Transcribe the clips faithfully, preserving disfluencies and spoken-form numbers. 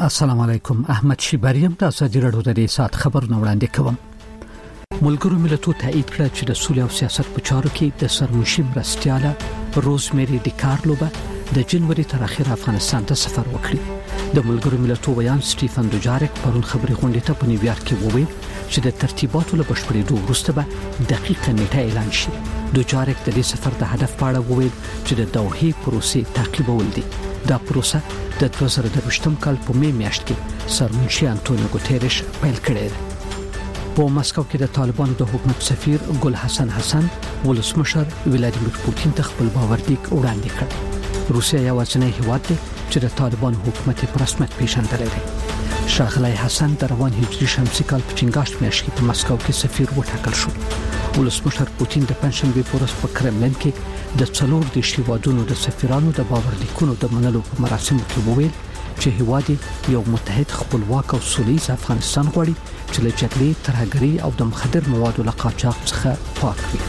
السلام علیکم. احمد شیبریم د ازادي رادیو د سات خبرونه وړاندې کوم. ملګرو ملتونو تایید کړ چې د سولې او سیاست په چارو کې د سرمشي مرستياله روزمیری ډیکارلو د جنوري تر اخره افغانستان ته سفر وکړي. د ملګرو ملتونو ویان سټیفن دوجارک پرون خبري غونډه ته په نیویارک کې وویل چې د ترتیباتو له بشپړېدو وروسته به دقیقه نیټه اعلان شي. دوجارک د دې سفر د هدف په اړه وویل چې د دوحې پروسې تعقیبول دي. دا پروسه د دوه زره دوه کال په می میاشت کې سرمنشي انټونیو ګوتيريش پیل کړی دی. په مسکو کې د طالبانو د حکومت سفیر ګل حسن حسن ولسمشر ولادیمیر پوتین ته خپل باوردیک وړاندې کړ. روسیا یو ځنې هیواد دی چې د طالبانو حکومت په رسمیت پیژندل دی. شاغلی حسن د روان هجري شمسي کال په چنګاښ میاشت کې په مسکو کې سفیر وټاکل شو. ولسمشر پوتین د پنځشنبه په ورځ په کرملین کې د څلور د شیوادونو د سفیرانو د باوردیکونو د منلو په مراسمو کې وویل چې هیواد یو متحد خپلواک او سولیز افغانستان غواړي چې له جګړې ترهګرۍ او د مخدر موادو له قاچاق څخه پاک وي.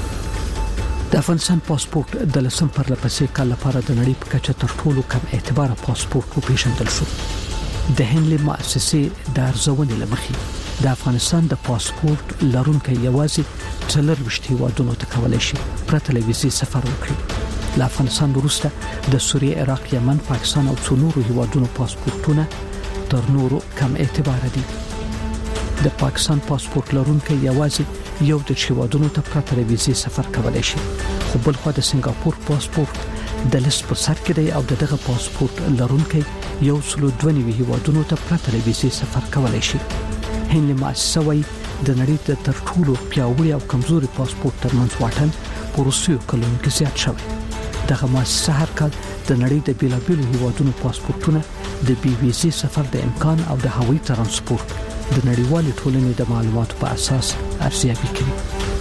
د افغانستان پاسپورت د لسم پر لپسې کال لپاره د نړۍ په کچه تر ټولو کم اعتبار پاسپورت وپیژندل شو. د هنلي مؤسسې د ارزونې لمخې د افغانستان د پاسپورت لرونکي یوازې څلور وشتي وادونو ته کولای شي پرته له ویزې سفر وکړي. له افغانستان وروسته د سوریه، عراق، یمن، پاکستان او څو نورو هیوادونو پاسپورتونه تر نورو کم اعتبار دي. د پاکستان پاسپورت لرونکي یوازې یو د هیوادونو ته پرته له ویزې سفر کولای شي. خو بل خو د سنگاپور پاسپورت د لیست په سر کې دی او دغه پاسپورت لرونکي یو څلو دوه نوي هیوادونو ته پرته له ویزې سفر کولای شي. هنلي مؤسسه وايي د نړۍ د تر ټولو پیاوړي او کمزوري پاسپورت ترمنځ واټن په روسیو کلونو کې زیات شوی. دغه مؤسسه هر کال د نړۍ د بیلابیلو هیوادونو پاسپورتونه د بي ویزې سفر د امکان او د هوایي ترانسپورت د نړیوالې ټولنې د معلوماتو په اساس ارزیابي کوي.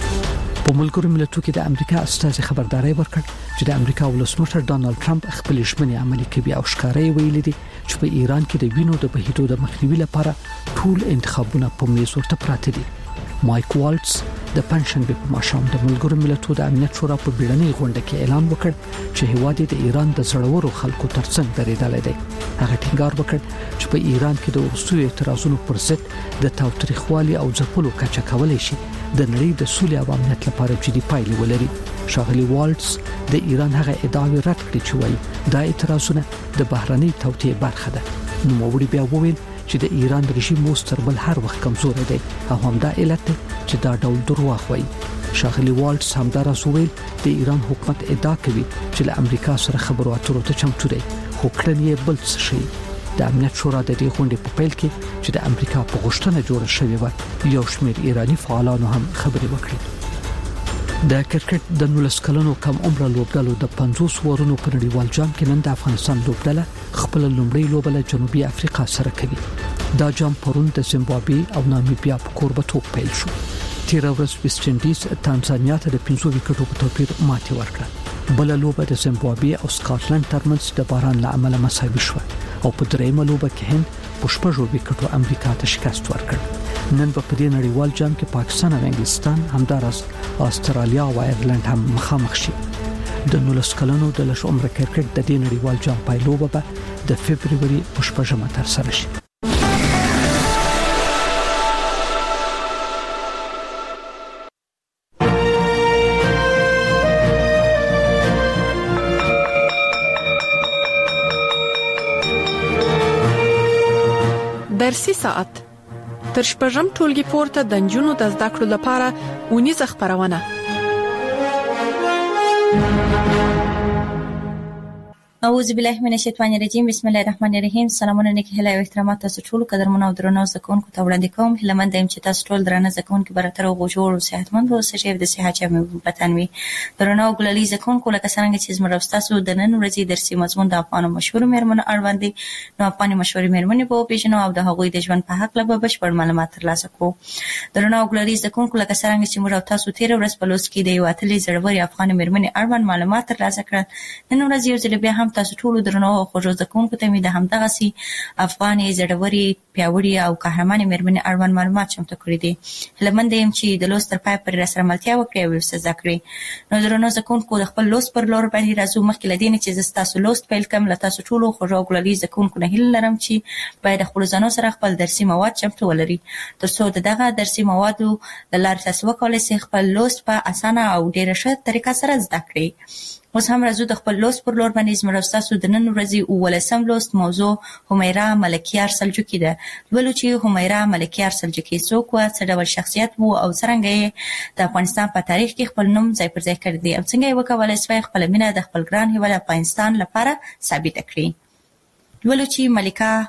په ملګرو ملتونو کې د امریکا استازي خبرداري ورکړ چې د امریکا ولسمشر ډانلډ ټرمپ خپل ژمنې عملي کوي او ښکارای ویلي دي چې په ایران کې د وینو د بهیدو د مخنیوي لپاره ټول انتخابونه په میز ورته پراته دي. مایک والټس د پنځشنبه په ماښام د ملګرو ملتونو د امنیت شورا په بیړنۍ غونډه کې اعلان وکړ چې هیواد د ایران د زړورو خلکو ترڅنګ درېدل دی. هغه ټینګار وکړ چې په ایران کې د وروستیو اعتراضونو پر ضد د تاوتریخوالي او ځپلو کچه کولای شي د نړۍ د سولې او امنیت لپاره جدي پایلې ولري. شاغلی والټس د ایران هغه ادعاوې رد کړې چې وايي دا اعتراضونه د بهرنۍ توطئې برخه ده. نو موري بیا وویل چې د ایران رژیم اوس تر بل هر وخت کمزور دی او همدا علت دی چې دا ډول دروغ وایي. شاغلی والټس همداراز وویل د ایران حکومت ادعا کوي چې له امریکا سره خبرو اترو ته چمتو دی خو کړنې بل څه شي. د امنیت شورا د دې غونډې په پیل کې چې د امریکا په غوښتنه جوړه شوې و یو شمېر ایرانی فعالانو هم خبرې وکړې. د کرکټ د نولس کلنو کم عمره لوبډلو د پنځوس ورونو په نړیوال جام کې نن د افغانستان لوبډله خپل لومړی لوبه له جنوبي افریقا سره کوي. دا جام پرون د زیمبابوې او نامیبیا په کوربتوب پیل شو. تیر ورځ ویسټ انډیز تانزانیا ته د پنځو وکټو په توپیر ماتې ورکړه. بل لوبه د زیمبابوې او سکاټلند ترمنځ د باران له امله مساوي شو او په دریمه لوبه کې هند په شپږو وکټو امریکا ته شکست ورکړ. نن په دې نړیوال جام کې پاکستان او انګلستان همدارس استرالیا او ایرلند هم مخامخ شي. د نولس کلنو د لږ عمره کرکټ د دې نړیوال جام پایلوبه به د فبرवरी په شپږمه تر سره شي. درسي ساعت تر شپږم ټولګي پورته د نجونو د زده کړو لپاره اونیزه خبرونه. اعوذ بالله من الشیطان الرجیم. بسم الله الرحمن الرحیم. سلامونه نیک هیله او احترامات تاسو ټول قدرمنو او درنو زکونکو ته وړاندې کوم. هلمند ایم چې تاسو ټول درنه زکونکو براتر او جوړ او صحتمند او سجیب د صحت جامې وطن وي. درنو ګلالي زکونکو لکه څنګه چې زموږ تاسو د نن ورځې درسي مضمون د افغان مشهور مېرمنو اړوند دي. نو افغان مشهور مېرمنې په پیژنو او د هغوی د ژوند په حق له بشپړ معلومات ترلاسه کوو. درنو ګلالي زکونکو لکه څنګه چې موږ تاسو تیر ورځ په لوست کې د یو اتلې زړوري افغان مېرمنې اړوند معلومات ترلاسه کړل. نن ورځ یو ځل بیا هم کوم تاسو ټول درنو خوږو ځکونکو ته مې د همدغه سي افغاني زړوري پیاوړي او قهرماني مېرمنې اړوند معلومات چمتو کړی دي. هلمند یم چې د لوست تر پای پورې راسره ملتیا وکړي او ورسره زده کړئ. نو درنو ځکونکو د خپل لوست پر لور باندې راځو. مخکې له دې نه چې زه تاسو لوست پیل کړم، له تاسو ټولو خوږو او ګلالي ځکونکو نه هیله لرم چې باید خپل ځانو سره خپل درسي مواد چمتو ولري تر څو دغه درسي موادو د لارې تاسو وکولای شئ خپل لوست په اسانه او ډیره ښه طریقه سره زده کړئ. اوس هم راځو د خپل لوست پر لور باندې. زموږ تاسو د نن ورځې اولسم لوست موضوع همیرا ملکیار سلجوقي ده. ولو چې همیرا ملکیار سلجوقي څوک و، څه ډول شخصیت وو او څنګه یې د افغانستان په تاریخ کې خپل نوم ځای پر ځای کړی دی او څنګه یې وکولای شوی خپل مینه د خپل ګران هیواد افغانستان لپاره ثابت کړي. ولو چې ملکه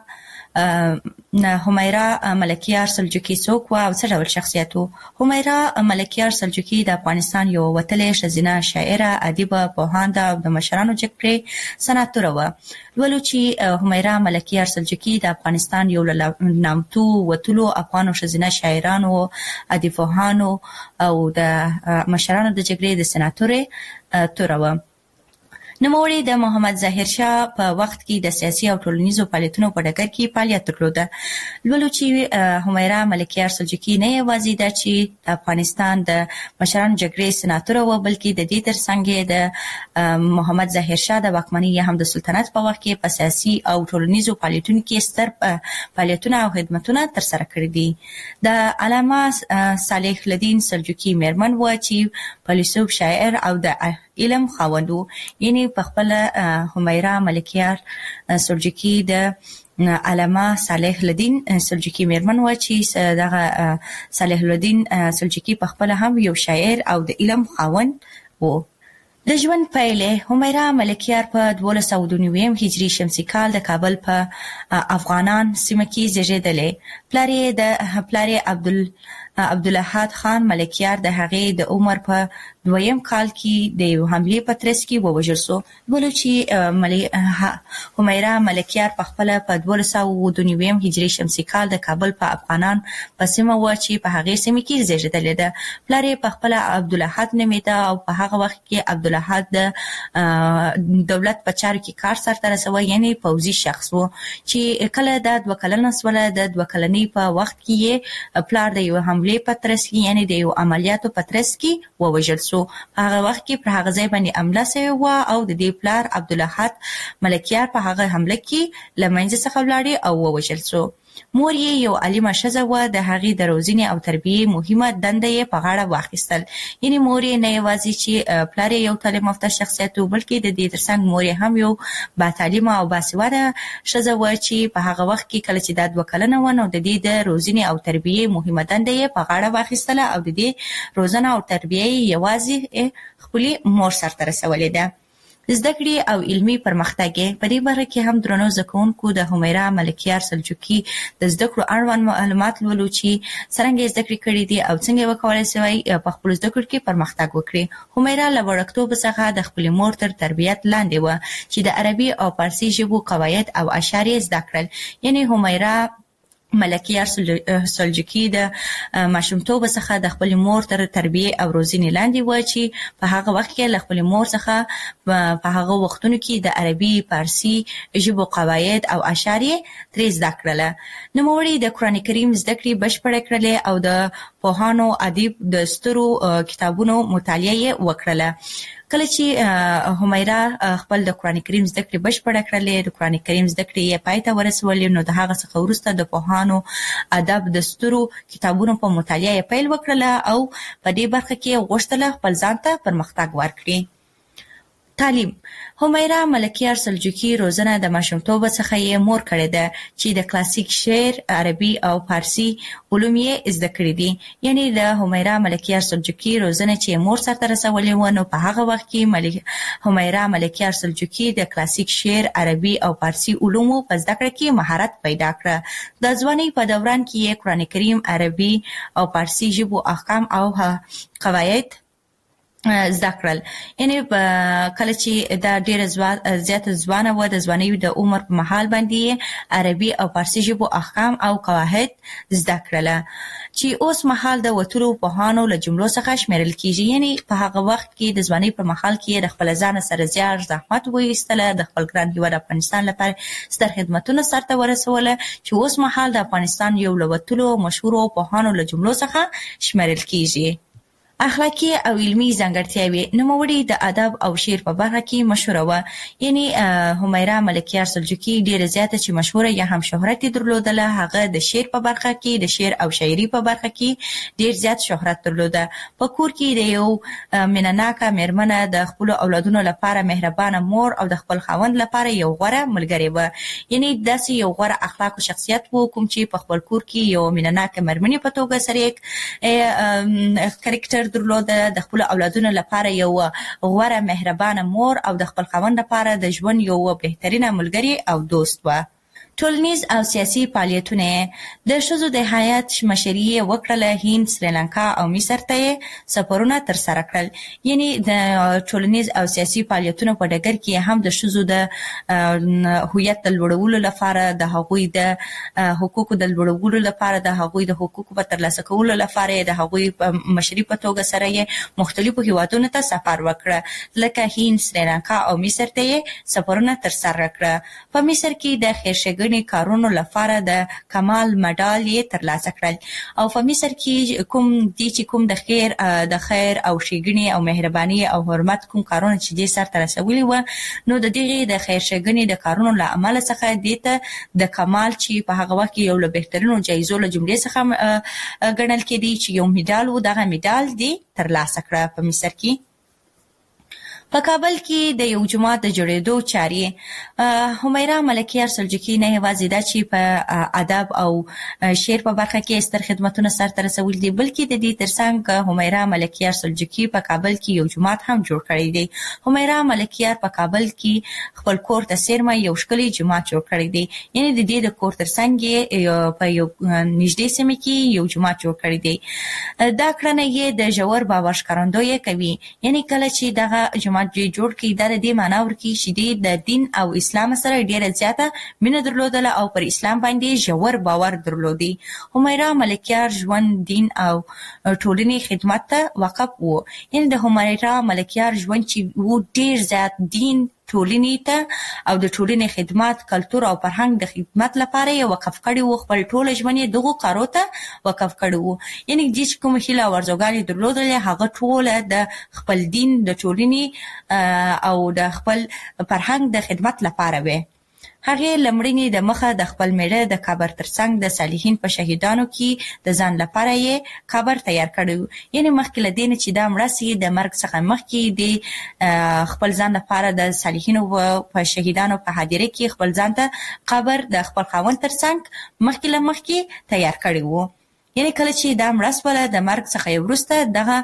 همیرا ملکیار سلجوقي څوک و او څه ډول شخصیت وو. همیرا ملکیار سلجوقي د افغانستان یو وتلې ښځینه شاعره، ادیبه، پوهانده او د مشرانو جګړې سناتوره وه. ولو چې همیرا ملکیار سلجوقي د افغانستان یو له نامتو وتلو افغانو ښځینه شاعرانو، ادیبانو او د مشرانو د جګړې د سناتورې توره وه. نوموړي د محمد ظاهر شاه په وخت کې د سیاسي او ټولنیزو فعالیتونو په ډګر کې فعالیت درلوده. ولو چې همیرا ملکیار سلجوقي نه یوازې ده چې د افغانستان د مشرانو جګړې سناتوره وه، بلکې د دې ترڅنګ د محمد ظاهر شاه د واکمنۍ یا هم د سلطنت په وخت کې په سیاسي او ټولنیزو فعالیتونو کې ستر فعالیتونه او خدمتونه ترسره کړي دي. د علامه صالح الدین سلجوقي مېرمن وه چې فیلسوف، شاعر او د علم خاوند و. یعنی په خپل همیرا ملکیار سلجوقي د علامه صالح الدین سلجوقي مېرمن و چې دغه صالح الدین سلجوقي په خپل هم یو شاعر او د علم خاوند و. د ژوند پیلې همیرا ملکیار په دولس سوه دوه نوي هجري شمسي کال د کابل په افغانان سیمه کې زیږېدلی. پلار یې د پلار یې عبدال عبدالاحد خان ملکیار د هغې د عمر په دویم کال کې د یو حملې په ترڅ کې ووژل سو. ولو چې همیرا ملکیار په خپله په دولس سوه دوه نوي هجري شمسي کال د کابل په افغانان په سیمه وه چې په هغې سیمې کې زیږېدلې ده. پلار یې په خپله عبدالاحد نومېده او په هغه وخت کې عبدالاحد د دولت په چارو کې کار سرته رسوه، یعنې پوځي شخص و چې کله دا دوه کلنه سوله. د دوه کلنۍ په وخت کې یې پلار د یو حملې په ترڅ کې، یعنې د یو عملیاتو په ترڅ کې ووژل سو. په هغه وخت کې پر هغه ځای باندې حمله سوې وه او د دې پلار عبدالاحد ملکیار په هغه حمله کې له منځه څخه ولاړې او ووژل سو. مور یې یو عالمه ښځه وه، د هغې د روزنې او تربیې مهمه دنده یې په غاړه واخیستل. یعنې مور یې نه یوازې چې پلار یې یو تعلیم یافته شخصیت و، بلکې د دې ترڅنګ مور یې هم یو باتعلیمه او باسواده ښځه وه چې په هغه وخت کې کله چې دا دوه کلنه وه نو د دې د روزنې او تربیې مهمه دنده یې په غاړه واخیستله او د دې روزنه او تربیه یې یوازې خپلې مور سرته رسولې ده. زده کړې او علمي پرمختګ په دې برخه کې هم درنو زکونکو د همیرا ملکیار سلجوقي د زده کړو اړوند معلومات لولو چې څنګه زده کړې کړې دي او څنګه وکولای شي په خپل زده کړو کې پرمختګ وکړي. همیرا له وړکتوب څخه د خپل مور تر تربیت لاندې و چې د عربي او فارسي ژبو قواعد او اشعار زده کړل. یعنی همیرا ملکیار سلجوقي د ماشومتوب څخه د خپل مور تر تربیه او روزنې لاندې و چې په هغه وخت کې له خپل مور څخه په هغه وختونو کې د عربي، فارسي ژبو قواعد او اشعار ترې زده کړل. نوموړي د قرآن کریم زده کړې بشپړه کړلې او د پوهانو، ادیب د سترو کتابونو مطالعه وکړله. کله چې همیرا خپل د قرآن کریم زده کړې بشپړه کړلې، د قرآن کریم زده کړې یې پای ته ورسولې، نو د هغه څخه وروسته د پوهانو، ادب د سترو کتابونو په مطالعه یې پیل وکړله او په دې برخه کې غوښتله خپل ځان ته پرمختګ ورکړي. تعلیم. همیرا ملکیار سلجوقي روزنه د ماشومتوب څخه یې مور کړې ده چې د کلاسیک شعر، عربي او فارسي علوم یې زده کړي دي. یعنی د همیرا ملکیار سلجوقي روزنه چې مور سرته رسولې و نو په هغه وخت کې ملک همیرا ملکیار سلجوقي د کلاسیک شعر، عربي او فارسي علومو په زده کړه کې مهارت پیدا کړ. د ځوانۍ په دوران کې یې قرآن کریم، عربي او فارسي ژبو احکام او قواعد زده کړل. یعنی کله چې دا ډیره زیات ځوانه و، د ځوانۍ د عمر په مهال باندې عربي او فارسي ژبو احکام او قواعد زده کړل چې اوس مهال د وتلو پوهانو له جملو څخه شمیرل کیږي. یعنی په هغه وخت کې د ځوانۍ په مهال کې د خپل ځان سره زیار زحمت وایستله، د خپل ګران هیواد افغانستان لپاره ستر خدمتونه سرته ورسوله چې اوس مهال د افغانستان یو له وتلو مشهورو پوهانو له جملو څخه شمیرل کیږي. اخلاقی او علمی ځانګړتیاوې نوموړي د ادب او شعر په برخه کې مشهوره و. یعنی همیرا ملکیار سلجوقي ډیره زیاته چې مشهوره یا هم شهرت درلودله، هغه د شعر په برخه کې د شعر او شاعري په برخه کې ډیر زیات شهرت درلوده. په کور کې د یو مینناکه میرمنه، د خپل اولادونو لپاره مهربانه مور او د خپل خاوند لپاره یو غوره ملګری و. یعنی داسې یو غوره اخلاق او شخصیت و کوم چې په خپل کور کې یو مینناکه میرمنې په توګه سره یک کریکټر درلوده، د خپل اولادونو لپاره یو غوره مهربانه مور او د خپل خاوند لپاره د ژوند یو بهترینه ملګری او دوست و. ټولنیز او سیاسي فعالیتونه د ښځو د حیات مشري وکړله. هند، سریلانکا او مصر ته سفرونه تر سره کړل. یعنی د ټولنیز او سیاسي فعالیتونو په ډګر کې هم د ښځو د هویت د لوړولو لپاره، د هغوی د حقوقو د لوړولو لپاره، د هغوی د حقوقو په ترلاسه کولو لپاره د هغوی په مشري په توګه سره یې مختلفو هیوادونو ته سفر وکړه، لکه هند، سریلانکا او مصر ته سفرونه تر سره کړه. په مصر کې د خیرښېګڼې کارونو لپاره د کمال مډال یې ترلاسه کړل. او په مصر کې کوم دي چې کوم د خیر د خیر او ښېګڼې او مهرباني او حرمت کوم کارونه چې دې سرته رسولي و، نو د دغې د خیر ښېګڼې د کارونو له امله څخه دې ته د کمال چې په هغه وخت کې یو له بهترینو جایزو له جملې څخه ګڼل کېدی چې یو میډال و، دغه میډال دې ترلاسه کړه په مصر کې. په کابل کې د یو جومات د جوړېدو چارې همیرا ملکیار سلجوقي نه یوازې دا چې په ادب او شعر په برخه کې ستر خدمتونه سرته رسولي دي، بلکې د دې ترڅنګ همیرا ملکیار سلجوقي په کابل کې یو جومات هم جوړ کړی دی. همیرا ملکیار په کابل کې خپل کور ته څیرمه یو ښکلی جومات جوړ کړی دی. یعنی د دې د کور ترڅنګ یې په یو نږدې سیمه کې یو جومات جوړ کړی دی. دا کړنه یې د ژور باور ښکارندویي کوي. یعنی کله چې دغه جومات جوړ کی دا د دې معنا ورکی چې د دین او اسلام سره ډیره زیاته مینه درلودله او پر اسلام باندې ژور باور درلودي. همیرا ملکیار ژوند، دین او ټولنې خدمت ته وقف وو. یعنی د همیرا ملکیار ژوند چې وو ډیر زیات دین، ټولنې ته او د ټولنې خدمات، کلتور او فرهنګ د خدمت لپاره یې وقف کړی وو. خپل ټول ژوند یې دغو کارو ته وقف کړی وو. یعنی چې کوم هیله او ارزوګانې درلودلې هغه ټوله د خپل دین، د ټولنې او د خپل فرهنګ د خدمت لپاره وې. هغه لمړنی د مخه د خپل میړه د قبر ترڅنګ د صالحین په شهیدانو کې د ځان لپاره یې قبر تیار کړو. یعنی مخکې له دې چې دا مړه سي د مرګ څخه مخکې د خپل ځان لپاره د صالحینو په شهیدانو په حاضره کې خپل ځان ته قبر د خپل خاوند ترڅنګ مخکې له مخکې تیار کړی وو. یعنی کله چې دا مړه سوله د مرګ څخه وروسته دغه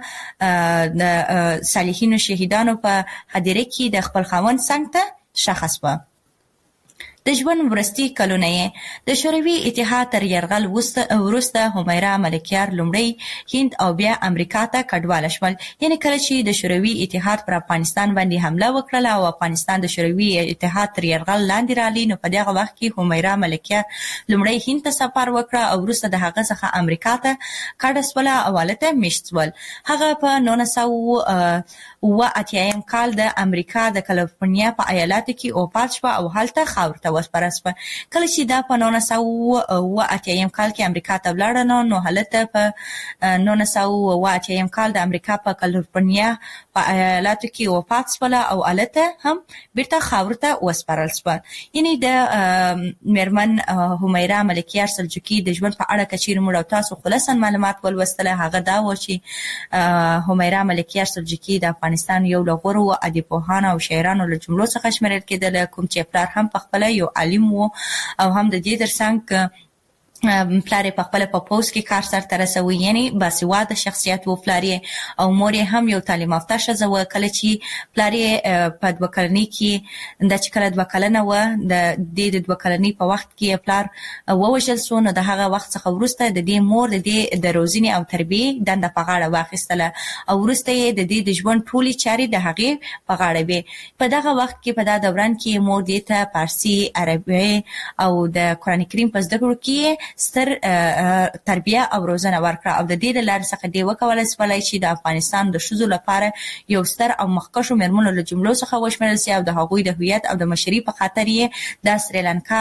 د صالحینو شهیدانو په حاضره کې د خپل خاوند څنګ ته شخص و. د ژوند وروستي کلونه یې د شوروي اتحاد تر یرغل وروسته همیرا ملکیار لومړی هند او بیا امریکا ته کډواله شول. یعنی کله چې د شوروي اتحاد پر افغانستان باندې حمله وکړه او افغانستان د شوروي اتحاد تر یرغل لاندې رالی، نو په دغه وخت کې همیرا ملکیار لومړی هند ته سفر وکړه او وروسته د هغه څخه امریکا ته کډه سوله او هلته میشت شول. هغه په نولس سوه اوه اتیایم کال د امریکا د کالیفورنیا په ایالاتو کې وفات شوه او هلته خاورو ته وسپاره شوه. کله چې دا په نولس سوه اوه اتیایم کال کې امریکا ته ولاړه نو نو هلته په نولس سوه اوه اتیایم کال د امریکا په کالیفورنیا په ایالاتو کې وفات شوله او هلته هم بیرته خاورو ته وسپارل شوه. یعنی د میرمن همیرا ملکیار سلجوقي د ژوند په اړه که چیرې موږ او تاسو خلاصا معلومات ولوستله، هغه دا و چې همیرا ملکیار سلجوقي د افغانستان یو له غوره ادیبپوهانو او شاعرانو له جملو څخه شمیرل کېدله، کوم چې پلار هم پخپله یو عالم و او هم د دې ترڅنګ پلار په خپل په پوس کې کار سره رسوي، یعنی باسواده شخصیت و پلار او مور هم یو تعلیم یافته ښځه و. کله چې پلار په دوه کلنۍ کې د چې کله دوه کلنه و د دې د دوه کلنۍ په وخت کې پلار ووژل شو، نو د هغه وخت څخه وروسته د دې مور د دې د روزنې او تربیې دنده په غاړه واخیستله او وروسته یې د دې د ژوند ټولې چارې د هغې په غاړه وې. په دغه وخت کې په دا دوران کې مور دې ته فارسي، عربي او د قرآن کریم په زده کړو کې ستر تربیه او روزنه ورکړه او د دې لپاره څخه دی وکولای شي چې د افغانستان د ښځو لپاره یو ستر او مخکښو مېرمنو له جملو څخه وشمېرل شي او د هغوی د هویت او د مشرۍ په خاطر یې د سریلانکا،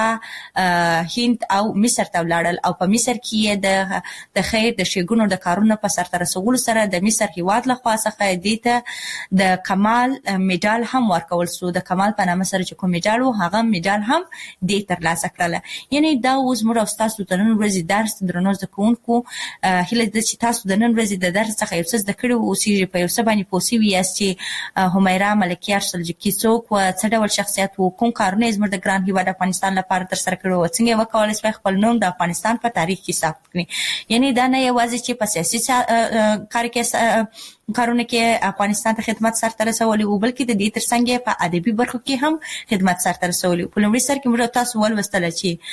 هند او مصر ته ولاړل او په مصر کې د د خیر د ښېګڼو د کارونو په سرته رسولو سره د مصر هیواد له خوا څخه دې ته د کمال میډال هم ورکول شو. د کمال په نامه سره چې کوم میډال و هغه میډال هم دې ترلاسه کړله. یعنی دا اوس موږ او ستاسو د نن ورځې درس درنو زده کوونکو هیله ده چې تاسو د نن ورځې د درس څخه یو څه زده کړي اوسئ، په یو څه باندې پوه شوي یاست چې همیرا ملکیار سلجوقي څوک و، څه ډول شخصیت و، کوم کارونه یې زموږ د ګران هیواد افغانستان لپاره ترسره کړي و، څنګه یې وکولای شوی خپل نوم د افغانستان په تاریخ کې ثبت کړي. یعنی دا نه یوازې چې په سیاسي کار کې کارونه کې افغانستان ته خدمت سرته رسولي و، بلکې د دې ترڅنګ په ادبي برخو کې هم خدمت سرته رسولي. په لومړي سر کې موږ تاسو ولوستل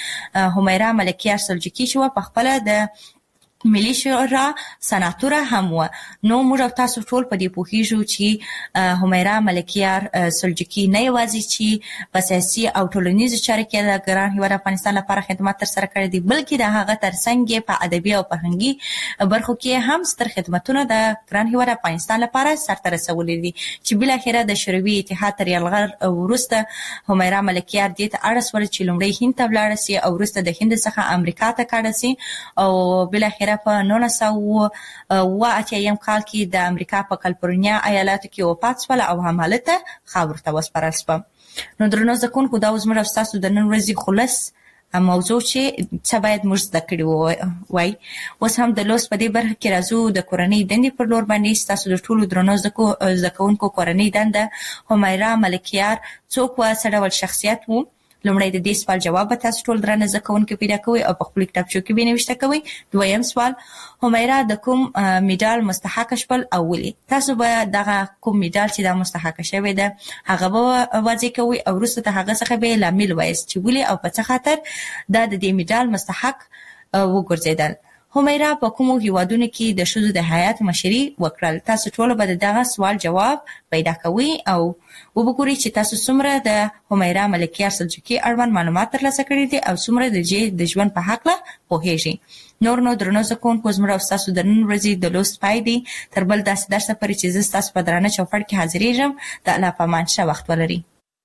چې همیرا ملکیار سلجوقي شو په خپل د ملي شورا سناتوره هم و. نو موږ تاسو ټول په دې پوهیږو چې همیرا ملکیار سلجوقي نه یوازې چې په سیاسي او ټولنیزو چارو کې د ګران هیواد افغانستان لپاره خدمت ترسره کړی دی، بلکې د هغه ترڅنګ په ادبي او فرهنګي برخو کې هم ستر خدمتونه د ګران هیواد افغانستان لپاره سرته رسولي دي چې بالاخره د شوروي اتحاد تر یرغل وروسته همیرا ملکیار دې ته اړ شول چې لومړی هند ته ولاړه سي او وروسته د هند څخه امریکا ته کډه سي او بالاخره په نولس سوه اوه اتیا کال کې د امریکا په کالیفورنیا ایالاتو کې وفات شول او همالته خاورو ته وسپارل شول. نو درنو زده کوونکو دا اوس موږ ستاسو د نن ورځې خلاص موضوع چې څه باید موږ زده کړي وای. اوس هم د لوست په دې برخه کې راځو د کورنۍ دندې پر لور باندې. ستاسو د ټولو درنو زده کوونکو کورنۍ دنده همیرا ملکیار څوک و، څه ډول شخصیت و؟ لومړی د دې سوال جواب به تاسو ټول درنه زده کوونکي پیدا کوئ او په خپل کتابچو کې به نوشته کوئ. دویم سوال، همیرا د کوم میډال مستحق شول او ولې؟ تاسو به دغه کوم میډال چې دا مستحق شوی ده هغه به واضح کوئ او وروسته د هغه څخه به لامل وایاست چې ولې او په څه خاطر دا د دې میډال مستحق وګرځیدل. همیرا په کومو هیوادونو کې د ښځو د حیات مشري وکړل؟ تاسو ټول به دغه سوال جواب پیدا کوئ او وګورئ چې تاسو څومره د همیرا ملکیار سلجوقي اړوند معلومات ترلاسه کړي دي او څومره د دې د ژوند په هکله پوهیږئ. نور نو درنو زده کوونکو زموږ او ستاسو د نن ورځې د لوست پای دی. تر بل داسې درسه پورې چې زه ستاسو په درانه چوپړ کې حاضرېږم. د الله په امان ښه وخت ولرئ.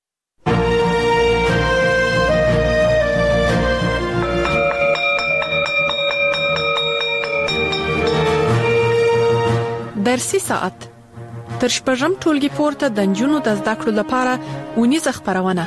درسي ساعت تر شپږم ټولګي پورته د نجونو د زده کړو لپاره ونیزه خبرونه.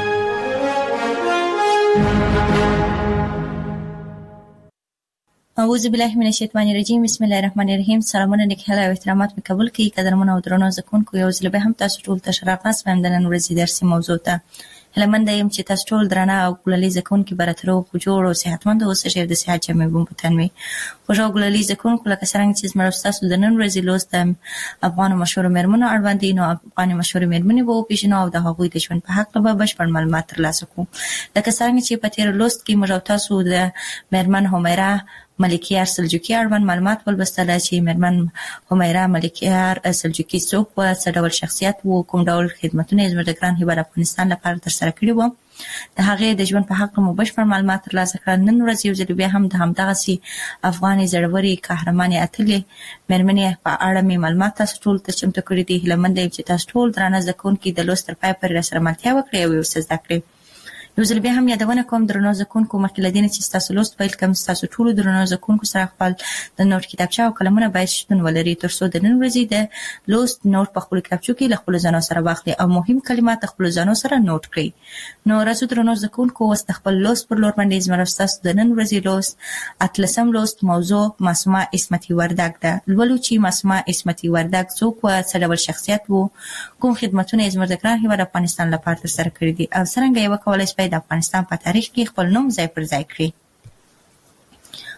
اعوذ بالله من الشیطان الرجیم. بسم الله الرحمن الرحیم. سلامونه نیک هیله او احترامات مې قبول کړئ. قدرمن او درنو زده کوونکو، یو ځل به هم تاسو ټول ته ښه راغلاست وایم د نن ورځې درسي موضوع ته. هیله منده یم چې تاسو ټول درانه او ګلالي زده کوونکي به راته روغ جوړ او صحتمند اوسئ او د صحت جامې به مو په تن وي. خوږ او ګلالي زده کوونکو، لکه څرنګه چې زموږ ستاسو د نن ورځې لوست د افغانو مشهورو مېرمنو اړوند دی، نو افغاني مشهورې مېرمنې به وپېژنو او د هغوی د ژوند په هکله به بشپړ معلومات ترلاسه کړو. لکه څرنګه چې په تېر لوست کې موږ او تاسو د مېرمن همیرا ملکیار سلجوقي اړوند معلومات ولوستل چې مېرمن همیرا ملکیار سلجوقي څوک و، څه ډول شخصیت و، کوم ډول خدمتونه یې زموږ د ګران هیواد افغانستان لپاره ترسره کړي وو. د هغې د ژوند په حق مو بشپړ معلومات ترلاسه کړل. نن ورځ یو ځل بیا هم د همدغسې افغاني زړورې قهرمانې اتلې مېرمنې په اړه مې معلومات تاسو ټول ته چمتو کړي دي. هیله منده یم چې تاسو ټول درانه زده کوونکي د لوست تر پایه پورې راسره ملتیا وکړئ او یو څه زده کړئ. یو ځل بیا هم یادونه کوم درنو زده کوونکو، مخکې له دې نه چې ستاسو لوست پیل کړم، ستاسو ټولو درنو زده کوونکو سره خپل د نوټ کتابچه او قلمونه باید شتون ولري تر څو د نن ورځې د لوست نوټ په خپلو کتابچو کې له خپلو ځانو سره واخلئ او مهم کلمات د خپلو ځانو سره نوټ کړئ. نو راځو درنو زده کوونکو، اوس د خپل لوست پر لور باندې زموږ ستاسو د نن ورځې لوست اتلسم لوست موضوع معصومه عصمتي وردګ ده. لولو چې معصومه عصمتي وردګ څوک و، څه ډول شخصیت و، کوم خدمتونه یې زموږ د ګران هیواد افغانستان لپاره ترسره کړي دي او څرنګه یې وکولای شي د افغانستان په تاریخ کې خپل نوم ځای پر ځای کړي.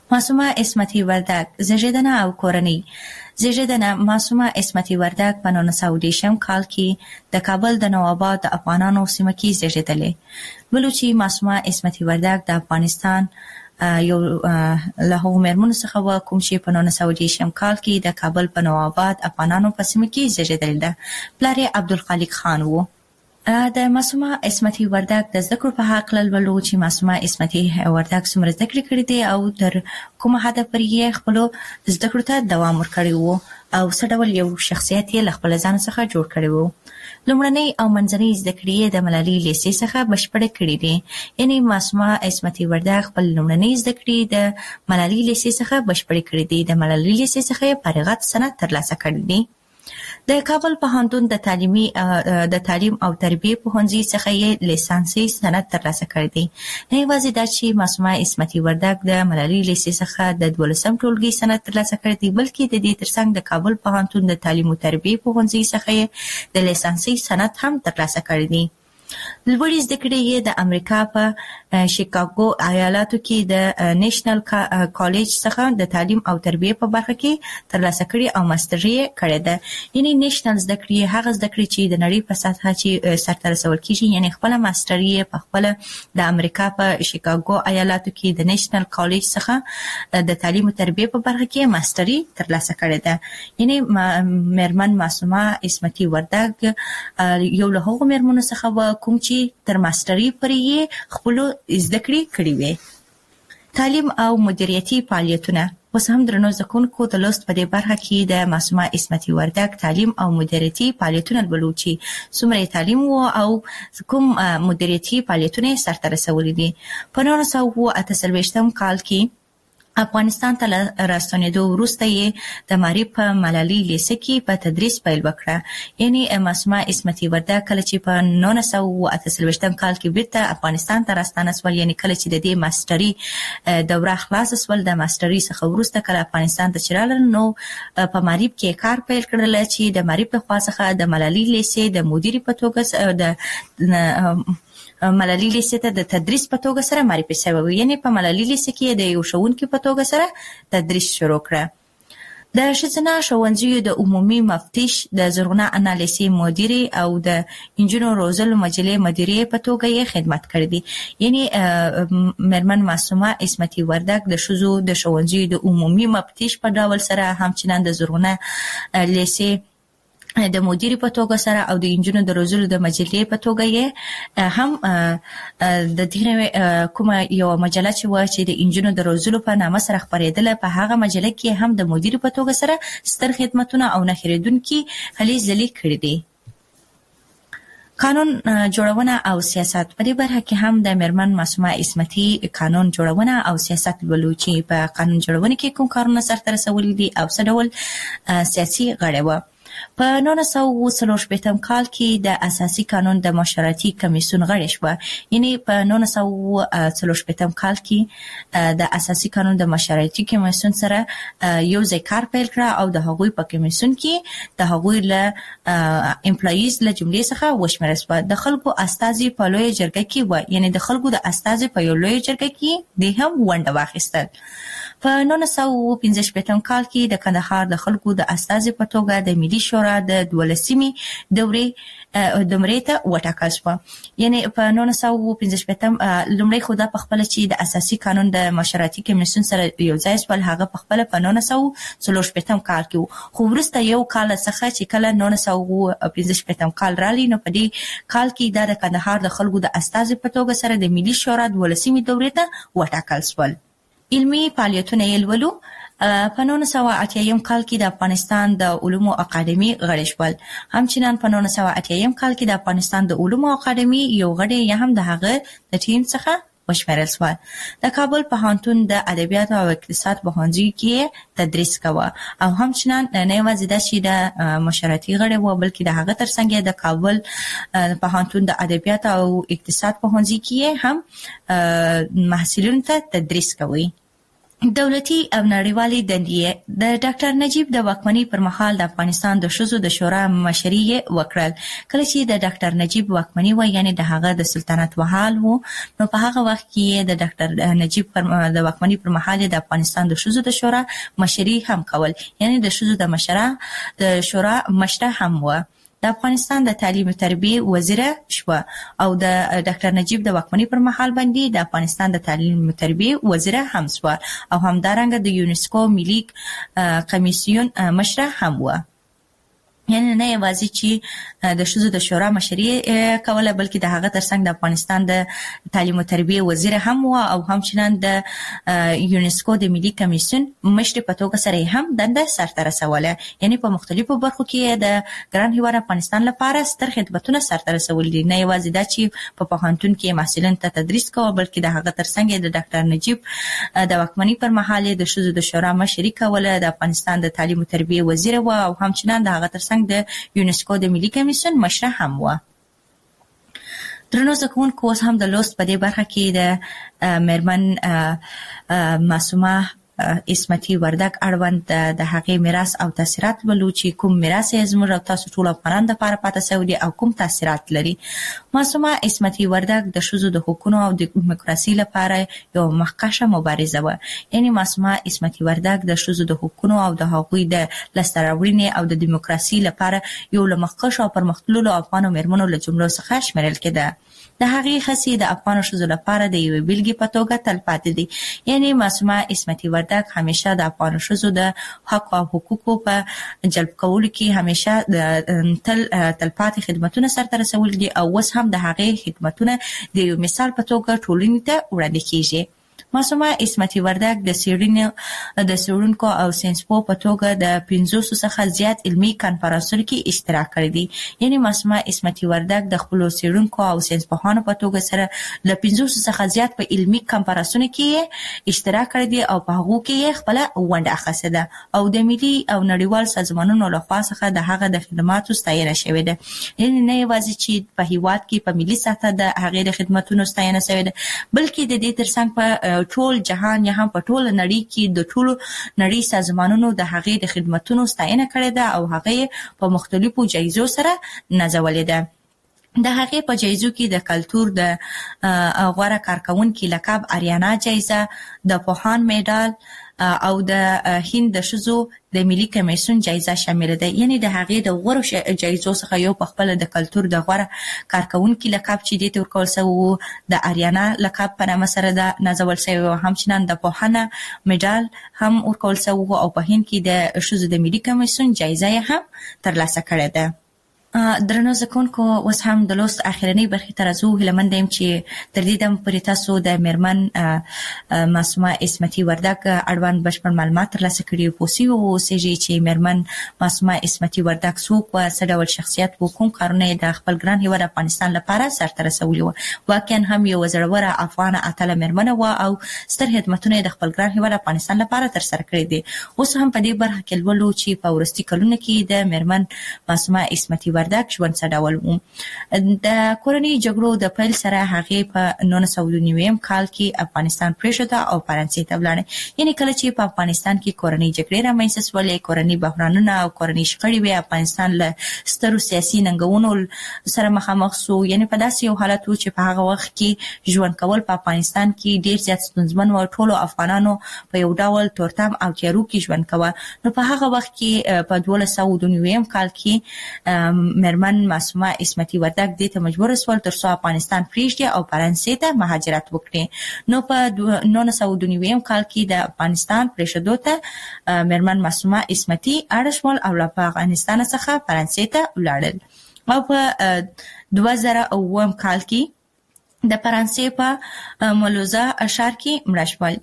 معصومه عصمتي وردک زیږیدنه او کورنۍ. زیږیدنه معصومه عصمتي وردک په نولس سوه دېرشم کال کې د کابل د نوآباد د افغانانو سیمه کې زیږیدلې. بلو چې معصومه عصمتي وردک د افغانستان یو له هغو مېرمنو څخه وه کوم چې په نولس سوه دېرشم کال کې د کابل په نوآباد افغانانو په سیمه کې زیږیدلې ده. پلار یې عبدالخالق خان و. د معصومه عصمتي وردک د زده کړو په هکله لولو چې معصومه عصمتي وردک څومره زده کړې کړې دي او تر کومه حده پورې یې خپلو زده کړو ته دوام ورکړی و او څه ډول یو شخصیت یې له خپل ځان څخه جوړ کړی و. لومړنۍ او منځنۍ زده کړې یې د ملالۍ لیسې څخه بشپړې کړې دي. یعنې معصومه عصمتي وردک خپل لومړنۍ زده کړې د ملالۍ لیسې څخه بشپړې کړې دي. د ملالۍ لیسې څخه یې فارغت سند ترلاسه کړی دی. د کابل پوهنتون د تعلیمي د تعلیم او تربیه پوهنځي څخه یې لیسانسي سند ترلاسه کړی دی. نه یوازې دا چې معصومه عصمتي وردک د ملالۍ لیسې څخه د دولسم ټولګي سند ترلاسه کړی دی، بلکې د دې ترڅنګ د کابل پوهنتون د تعلیم او تربیه پوهنځي څخه یې د لیسانسي سند هم ترلاسه کړی دی. لوړې زده کړې یې د امریکا په شیکاګو ایالاتو کې د نیشنل کالج څخه د تعلیم او تربیه په برخه کې ترلاسه کړې او ماستري یې کړې ده. یعنې نیشنل زده کړې هغه زده کړې چې د نړۍ په سطحه چې سرته رسول کېږي، یعنې خپله ماستري یې په خپله د امریکا په شیکاګو ایالاتو کې د نیشنل کالج څخه د تعلیم او تربیه په برخه کې ماستري ترلاسه کړې ده. یعنې مېرمن معصومه عصمتي وردک یو له هغو مېرمنو څخه وه کوم چې تر ماستري پورې یې خپلو زده کړې کړې وې. تعلیم او مدیریتي فعالیتونه. اوس هم درنو زده کوونکو د لوست په دې برخه کې د معصومه عصمتي وردک تعلیم او مدیریتي فعالیتونه لولو چې څومره تعلیم و او کوم مدیریتي فعالیتونه یې سرته رسولي دي. په نولس سوه اته څلوېښتم کال کې افغانستان ته راستنېدو وروسته یې د معارف په ملالۍ لیسه کې په تدریس پیل وکړه. یعنې معصومه عصمتي وردک کله چې په نولس سوه اته څلوېښتم کال کې بیرته افغانستان ته راستانه سول، یعنې کله چې د دې ماستري دوره خلاصه سول، د ماستري څخه وروسته کله افغانستان ته چې راغلل نو په معارف کې کار پیل کړل چې د معارف له خوا څخه د ملالۍ لیسې د مدیرې په توګه د ملالۍ لیسې ته د تدریس په توګه سره معرفي شوی و. یعنې په ملالۍ لیسې کې د یو ښوونکي په توګه سره تدریس شروع کړه. د ښځینه ښوونځیو د عمومي مفتش، د زرغونه انا لیسې مدیرې او د انجونو روزلو مجلې مدیرې په توګه یې خدمت کړی دی. یعنې مېرمن معصومه عصمتي وردک د ښځو د ښوونځیو د عمومي مفتش په ډول سره همچنان د زرغونه لیسې د مدیرې په توګه سره او د انجونو د روزلو د مجلې په توګه یې هم د دغه کومه یو مجله چې و چې د انجونو د روزلو په نامه سره خپرېدله، په هغه مجله کې هم د مدیرې په توګه سره ستر خدمتونه او نه هېرېدونکي هلې ځلې کړي دي. قانون جوړونه او سیاست. په دې برخه کې هم د مېرمن معصومه عصمتي قانون جوړونه او سیاست لولو چې په قانون جوړونه کې کوم کارونه سرته رسولي دي او څه ډول سیاسي غړی وه. په نولس سوه څلور شپېتم کال کې د اساسي قانون د مشورتي کمیسیون غړې شوه. یعنې په نولس سوه څلور شپېتم کال کې د اساسي قانون د مشورتي کمیسیون سره یو ځای کار پیل کړه او د هغوی په کمیسیون کې د هغوی له امپلایز له جملې څخه وشمېرل شوه. د خلکو استازي په لویه جرګه کې وه، یعنې د خلکو د استازي په یو لویه جرګه کې د هم ونډه واخیستل. په نولس سوه پنځه شپېتم کال کې د کندهار د خلکو د استازي په توګه د ملي شورا د دولسمې دورې دمرې ته وټاکل شوه. یعنې په نولس سوه پنځه شپېتم لومړی خو دا په خپله چې د اساسي قانون د مشورتي کمیسیون سره یو ځای شول، هغه په خپله په نولس سوه څلور شپېتم کال کې و. خو وروسته یو کال څخه چې کله نولس سوه پنځه شپېتم کال راغلی نو په دې کال کې دا د کندهار د خلکو د استازي په توګه سره د ملي شورا دولسمې دورې ته وټاکل شول. علمي فعالیتونه یې لولو. په نولس سوه اتیایم کال کې د افغانستان د علومو اکاډمي غړي شول. همچنان په نولس سوه اتیایم کال کې د افغانستان د علومو اکاډمي یو غړی یا هم د هغه د ټیم څخه وشمېرل شول. د کابل پوهنتون د ادبیاتو او اقتصاد پوهنځي کې تدریس کوه او همچنان نه یوازې دا چې د مشورتي غړی و، بلکې د هغه ترڅنګ د کابل پوهنتون د ادبیاتو او اقتصاد پوهنځي کې هم محصلینو ته تدریس کوي. دولتي او نړیوالي دندې د ډاکټر نجیب د واکمنۍ پر مهال د افغانستان د ښځو د شورا مشري وکړل. کله چې د ډاکټر نجیب واکمنۍ و یعنی د هغه د سلطنت وحال وو، نو په هغه وخت کې د ډاکټر نجیب پر د واکمنۍ پر مهال د افغانستان د ښځو د شورا مشري هم کول، یعنی د ښځو د مشره د شورا مشره هم و. د افغانستان د تعلیم او تربیه وزیره شو او د ډاکټر نجیب د واکمنۍ پر مهال باندې د افغانستان د تعلیم او تربیه وزیره هم شو او همدارنګه د یونسکو ملي کمیسیون مشره هم و. یعنی نه یوازې چې د ښځو د شورا مشري کوله، بلکې د هغه ترڅنګ د افغانستان د تعلیم او تربیه وزیر هم و او همچنان د یونسکو د ملي کمیسیون مشر په توګه سره هم دنده سرته رسوله. یعنی په مختلفو برخو کې د ګران هیواد افغانستان لپاره ستر خدمتونه سرته رسول دي. نه یوازې دا چې په پوهنتون کې محصلین ته تدریس کوي، بلکې د هغه ترڅنګ د ډاکټر نجیب د واکمنۍ پر مهال د ښځو د شورا مشري کوله، د افغانستان د تعلیم او تربیه وزیر و او همچنان د هغه ترڅنګ د یونسکو د ملي کمیسیون مشره هم و. درنو زکونکو اوس هم د لوست په دې برخه کې د میرمن معصومه اسمتي وردګ اړوند د هغې میراث او تاثیرات ولو چې کوم میراث یې زموږ او تاسو ټول افغانانو لپاره پاتې شوی دی او کوم تاثیرات لري. معصومه اسمتي وردګ د ښځو د حقوقو او د دیموکراسي لپاره یو مخکښه مبارزه و. یعنی معصومه اسمتي وردګ د ښځو د حقوقو او د هغوی د لاسته راوړنې او د دیموکراسي لپاره یو له مخکښو او پرمختللو افغانو میرمنو له جملو څخه شمیرل کېده. د هغې هڅې د افغان ښځو لپاره د یوې بیلګې په توګه تلپاتې دي. یعنی معصومه اسمتي وردګ همیشه د افغان ښځو د حق او حقوقو په جلب کولو کې همیشه د تل تلپاتې خدمتونه سرته رسول دي او اوس هم د هغې خدمتونه د یو مثال په توګه ټولنې ته وړاندې کیږي. معصومه اسمتي وردګ د څېړنې د څېړونکو او ساینسپوه په توګه د پنځوسو څخه زیات علمي کنفرانسونو کې اشتراک کړی دی. یعنی معصومه اسمتي وردګ د خپلو څېړونکو او ساینسپوهانو په توګه سره له پنځوسو څخه زیات په علمي کنفرانسونو کې اشتراک کړی دی او په هغو کې یې خپله ونډه اخیستې ده او د ملي او نړیوال سازمانونو لخوا څخه د هغه د خدماتو ستاینه شوې ده. یعنی نه یوازې چې په هیواد کې په ملي سطحه د هغې د خدمتونو ستاینه شوې ده، بلکې د دې ترڅنګ په ټول جهان یا هم په ټول نړۍ کې د ټولو نړۍ سازمانونو د هغې د خدمتونو ستاینه کړې ده او هغې په مختلفو جایزو سره نازولې ده. د هغې په جایزو کې د کلتور د غوره کارکونکي لقب اریانا جایزه، د پوهان میډال او د هند د ښځو د ملي کمیسیون جایزه شامل ده. یعنی د هغې د غوره جایزو څخه یو په خپل د کلتور د غوره کارکونکي لقب چې دې ته ورکول شوی د اریانا لقب په نامه سره ده نازول شوی او همچنان د پوهانه میډال هم ورکول شوی او په هند کې د ښځو د ملي کمیسیون جایزه هم ترلاسه کړې ده. درنو زکونکو اوس هم د لوست اخرنۍ برخې ته راځو. هیلهمند یم چې تر دې دمه پورې تاسو د میرمن معصومه اسمتي وردګ اړوند بشپړ معلومات ترلاسه کړي پوه سوي اوسېږئ چې میرمن معصومه اسمتي وردګ څوک وه، څه ډول شخصیت و، کوم کارونه یې د خپل ګران هیواد افغانستان لپاره سرته رسولي وه. واقعا هم یوه زړوره افغانه اتله میرمنه وه او ستر خدمتونه یې د خپل ګران هیواد افغانستان لپاره ترسره کړي دي. اوس هم په دې برخه کې لولو چې په وروستي کلونو کې د میرمن معصومه اسمتي وردګ ژوند څه ډول و. د کورنۍ جګړو د پیل سره هغې په نولس سوه نوي کال کې افغانستان پرېښوده او فرانسې ته ولاړه. یعنې کله چې په افغانستان کې کورنۍ جګړې رامنځته شولې، کورنۍ بحرانونه او کورنۍ شخړې وې، افغانستان له سترو سیاسي ننګونو سره مخامخ سو. یعنې په داسې یو حالت و چې په هغه وخت کې ژوند کول په افغانستان کې ډېر زیات ستونزمن و. ټولو افغانانو په یو ډول تورتم او تیارو کې ژوند کوه. نو په هغه وخت کې په دولس سوه نوي کال کې میرمن معصومه اسمتي وردګ دې ته مجبور شول تر څو افغانستان پرېږدي او فرانسې ته مهاجرت وکړي. نو په نولس سوه نوي کال کې د افغانستان پرېښودو ته میرمن معصومه اسمتي اړ شول او له افغانستان څخه فرانسې ته ولاړل او په دوه زره اووه کال کې د فرانسې په مولوزا ښار کې مړه شول.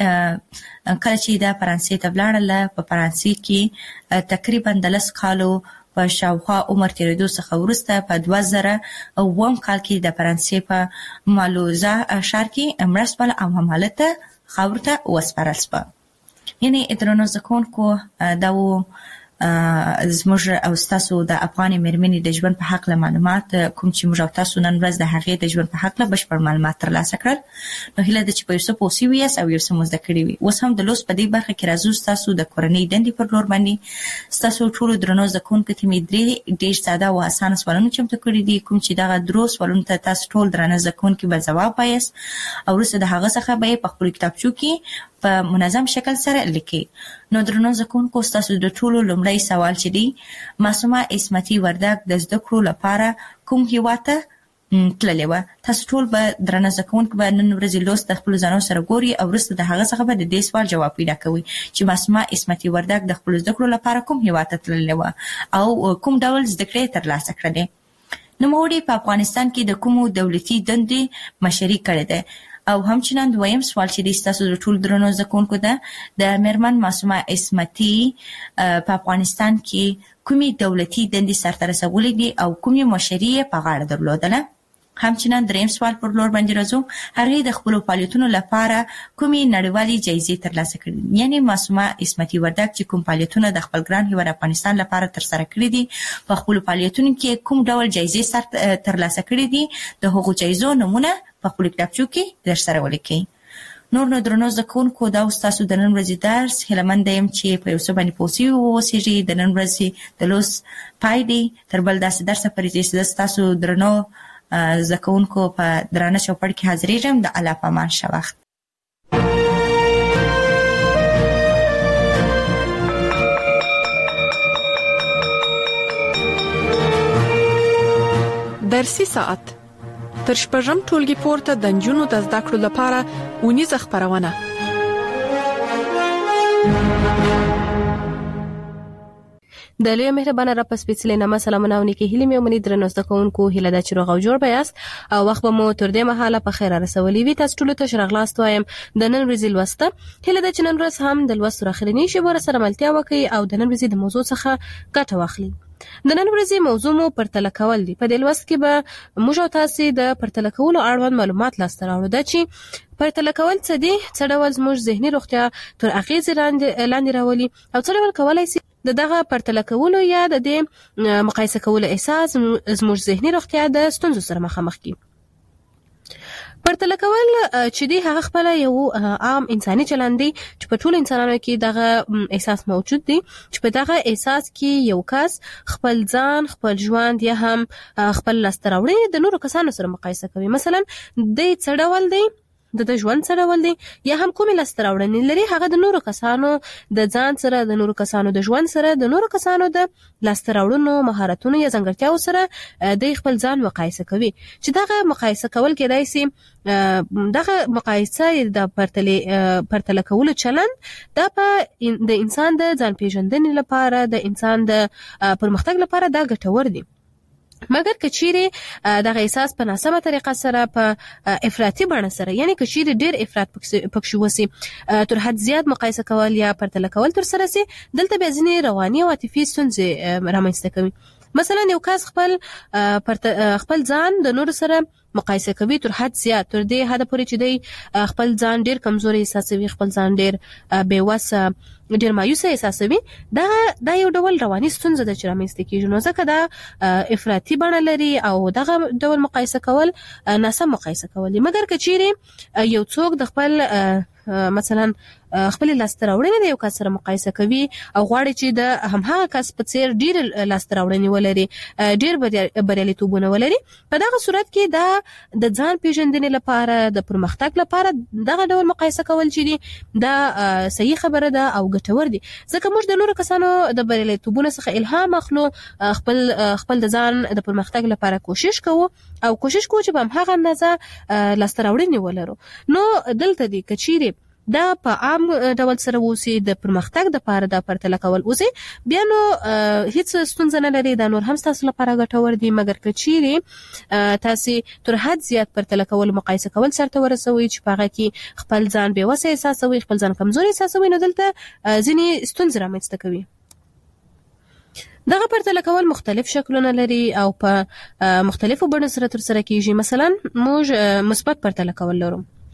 یعنې کله چې د فرانسې ته ولاړله، په فرانسې کې تقریبا د لس کالو په شاوخوا عمر تیریدو څخه وروسته په دوه زره اووه کال کې د فرانسې په مالوزا ښار کې مړه شول او همالته خاورو ته وسپارل شوه. یعنې درنو زده کوونکو دا و زموږ او تاسو د افغان مېرمنې د ژوند په حق له معلومات کوم چې موږ او تاسو نن ورځ د هغې د ژوند په حق له بشپړ معلومات ترلاسه کړل. نو هیله ده چې په یو څه پوه شوي یاست او یو څه مو زده کړي وي. اوس هم د لوست په دې برخه کې راځو ستاسو د کورنۍ دندې پر لور باندې. ستاسو ټولو درنو زده کوونکو ته مې درې ډېر ساده او اسانه سوالونه چمتو کړي دي، کوم چې دغه درو سوالونو ته تاسو ټول درنه زده کوونکي به ځواب وایاست او وروسته د هغه څخه به په خپلو کتابچو کې په منظم شکل سره لیکي. نو درنو زده کوونکو ستاسو د ټولو لومړی سوال چې دی، معصومه عصمتي وردګ د زده کړو لپاره کوم هیواد ته تللې وه؟ تاسو ټول به درنه زده کوونکي به نن ورځې لوست د خپلو ځانونو سره ګوري او وروسته د هغه څخه به د دې سوال جواب پیدا کوئ چې معصومه عصمتي وردګ د خپلو زده کړو لپاره کوم هیواد ته تللې وه او کوم ډول زده کړې یې ترلاسه کړلې. نوموړې په افغانستان کې د کومو دولتي دندې مشري کړې ده؟ او همچنان دویم سوال چې د ستاسو د ټول درنو زده کوونکو ده، د میرمن معصومه عصمتي په افغانستان کې کومې دولتي دندې سرته رسولې دي او کومې مشري یې په غاړه درلودله؟ همچنان دریم سوال پر لور باندې راځو، هغې د خپلو فعالیتونو لپاره کومې نړیوالې جایزې ترلاسه کړې دي؟ یعنې معصومه عصمتي وردګ چې کوم فعالیتونه د خپل ګران هیواد افغانستان لپاره ترسره کړي دي، په خپلو فعالیتونو کې کوم ډول جایزې سر ترلاسه کړي دي، د هغو جایزو نومونه په خپلو کتابچو کې درسره ولیکئ. نور نو درنو زده کوونکو، دا ستاسو د نن ورځې درس. هیله یم چې په یو څه باندې پوه شوي واوسېږئ. د نن ورځې د لوست پای دی. تر بل داسې درسه پورې چې زه ستاسو درنو زده کوونکو په درانه چوپړ کې حاضرېږم. د الله په امان ښه وخت. درسي ساعت تر شپږم ټولګي پورته د نجونو د زده کړو لپاره اونیزه خپرونه. د لوی مهربانه را په سپېڅلې نامه سلامونه او نیکې هیلې مې ومني. درنو زده کوونکو، هیله ده چې روغ او جوړ به یاست او وخت به مو تر دې مهاله په خیر رسولی وي. تاسو ټولو ته ښه راغلاست وایم. د نن ورځې لوسته هیله ده چې نن ورځ هم د لوست تر اخرنۍ شېبو سره ملتیا وکړئ او د نن ورځې د موضوع څخه ګټه واخلئ. د نن ورځې موضوع مو پرتله کول دي. په دې لوست کې به موږ او تاسو د پرتله کولو اړوند معلومات لاسته راوړو. دا چې پرتله کول څه دي، څه ډول زموږ ذهني روغتیا تر اغېزې لاندې راولي او څه ډول کولای شي د دغه پرتله کولو یا د دې مقایسه کولو احساس زموږ ذهني روغتیا د ستونزو سره مخامخ کړي. پرتله کول چې دی هغه خپل یو عام انساني چلند دی چې په ټولو انسانانو کې دغه احساس موجود دی چې په دغه احساس کې یو کس خپل ځان، خپل ژوند یا هم خپل لاسته راوړنې د نورو کسانو سره مقایسه کوي. مثلا د څه ډول دی، د د ژوند څه ډول دی یا هم کومې لاسته راوړنې لري، هغه د نورو کسانو د ځان سره، د نورو کسانو د ژوند سره، د نورو کسانو د لاسته راوړنو، مهارتونو یا ځانګړتیاو سره د خپل ځان مقایسه کوي. چې دغه مقایسه کول کېدای شي دغه مقایسه د پرتله پرتله کولو چلند دا په د انسان د ځان پیژندنې لپاره، د انسان د پرمختګ لپاره دا ګټور دی. مګر کچېرې دغه احساس په ناسمه طریقه سره، په افراطي بڼه سره، یعنی کچېرې ډېر افراط پکښې وسي، تر حد زیات مقایسه کول یا پرتله کول تر سره سي، دلته بیا ځینې رواني او عاطفي ستونزې رامنځته کوي. مثلا یو کس خپل خپل ځان د نورو سره مقایسه کوي تر حد زیات، تر دې حد پورې چې دی خپل ځان ډېر کمزوري احساسوي، خپل ځان ډېر بېوسه، ډېر مایوسه احساسوي. دا دا یو ډول رواني ستونزه ده چې رامنځته کېږي. نو ځکه دا افراطي بڼه لري او دغه ډول مقایسه کول ناسم مقایسه کول دي. مګر که چیرې یو څوک د خپل مثلا خپل لاسته راوړنې د یو کس سره مقایسه کوي او غواړي چې د همهغه کس په څیر ډېر لاسته راوړنې ولري، ډېر بریالیتوبونه ولري، په دغه صورت کې دا د ځان پیژندنې لپاره، د پرمختګ لپاره دغه ډول مقایسه کول چې دي دا صحیح خبره ده او ګټور دي. ځکه موږ د نورو کسانو د بریالیتوبونو څخه الهام اخلو، خپل خپل د ځان د پرمختګ لپاره کوشش کوو او کوشش کوو چې په همهغه اندازه لاسته راوړنې ولرو. نو دلته دی که چیرې دا په عام ډول سره ووسي، د پرمختګ دپاره دا پرتله کول ووسي، بیا نو هیڅ ستونزه نه لري، دا نور هم ستاسو لپاره ګټور دي. مګر که چیرې تاسې تر حد زیات پرتله کول، مقایسه کول سرته ورسوئ چې په هغه کې خپل ځان بېوسه احساسوئ، خپل ځان کمزوري احساسوئ، نو دلته ځینې ستونزې رامنځته کوي. دغه پرتله کول مختلف شکلونه لري او په مختلفو بڼو سره ترسره کیږي. مثلا موږ مثبت پرتله کول لرو.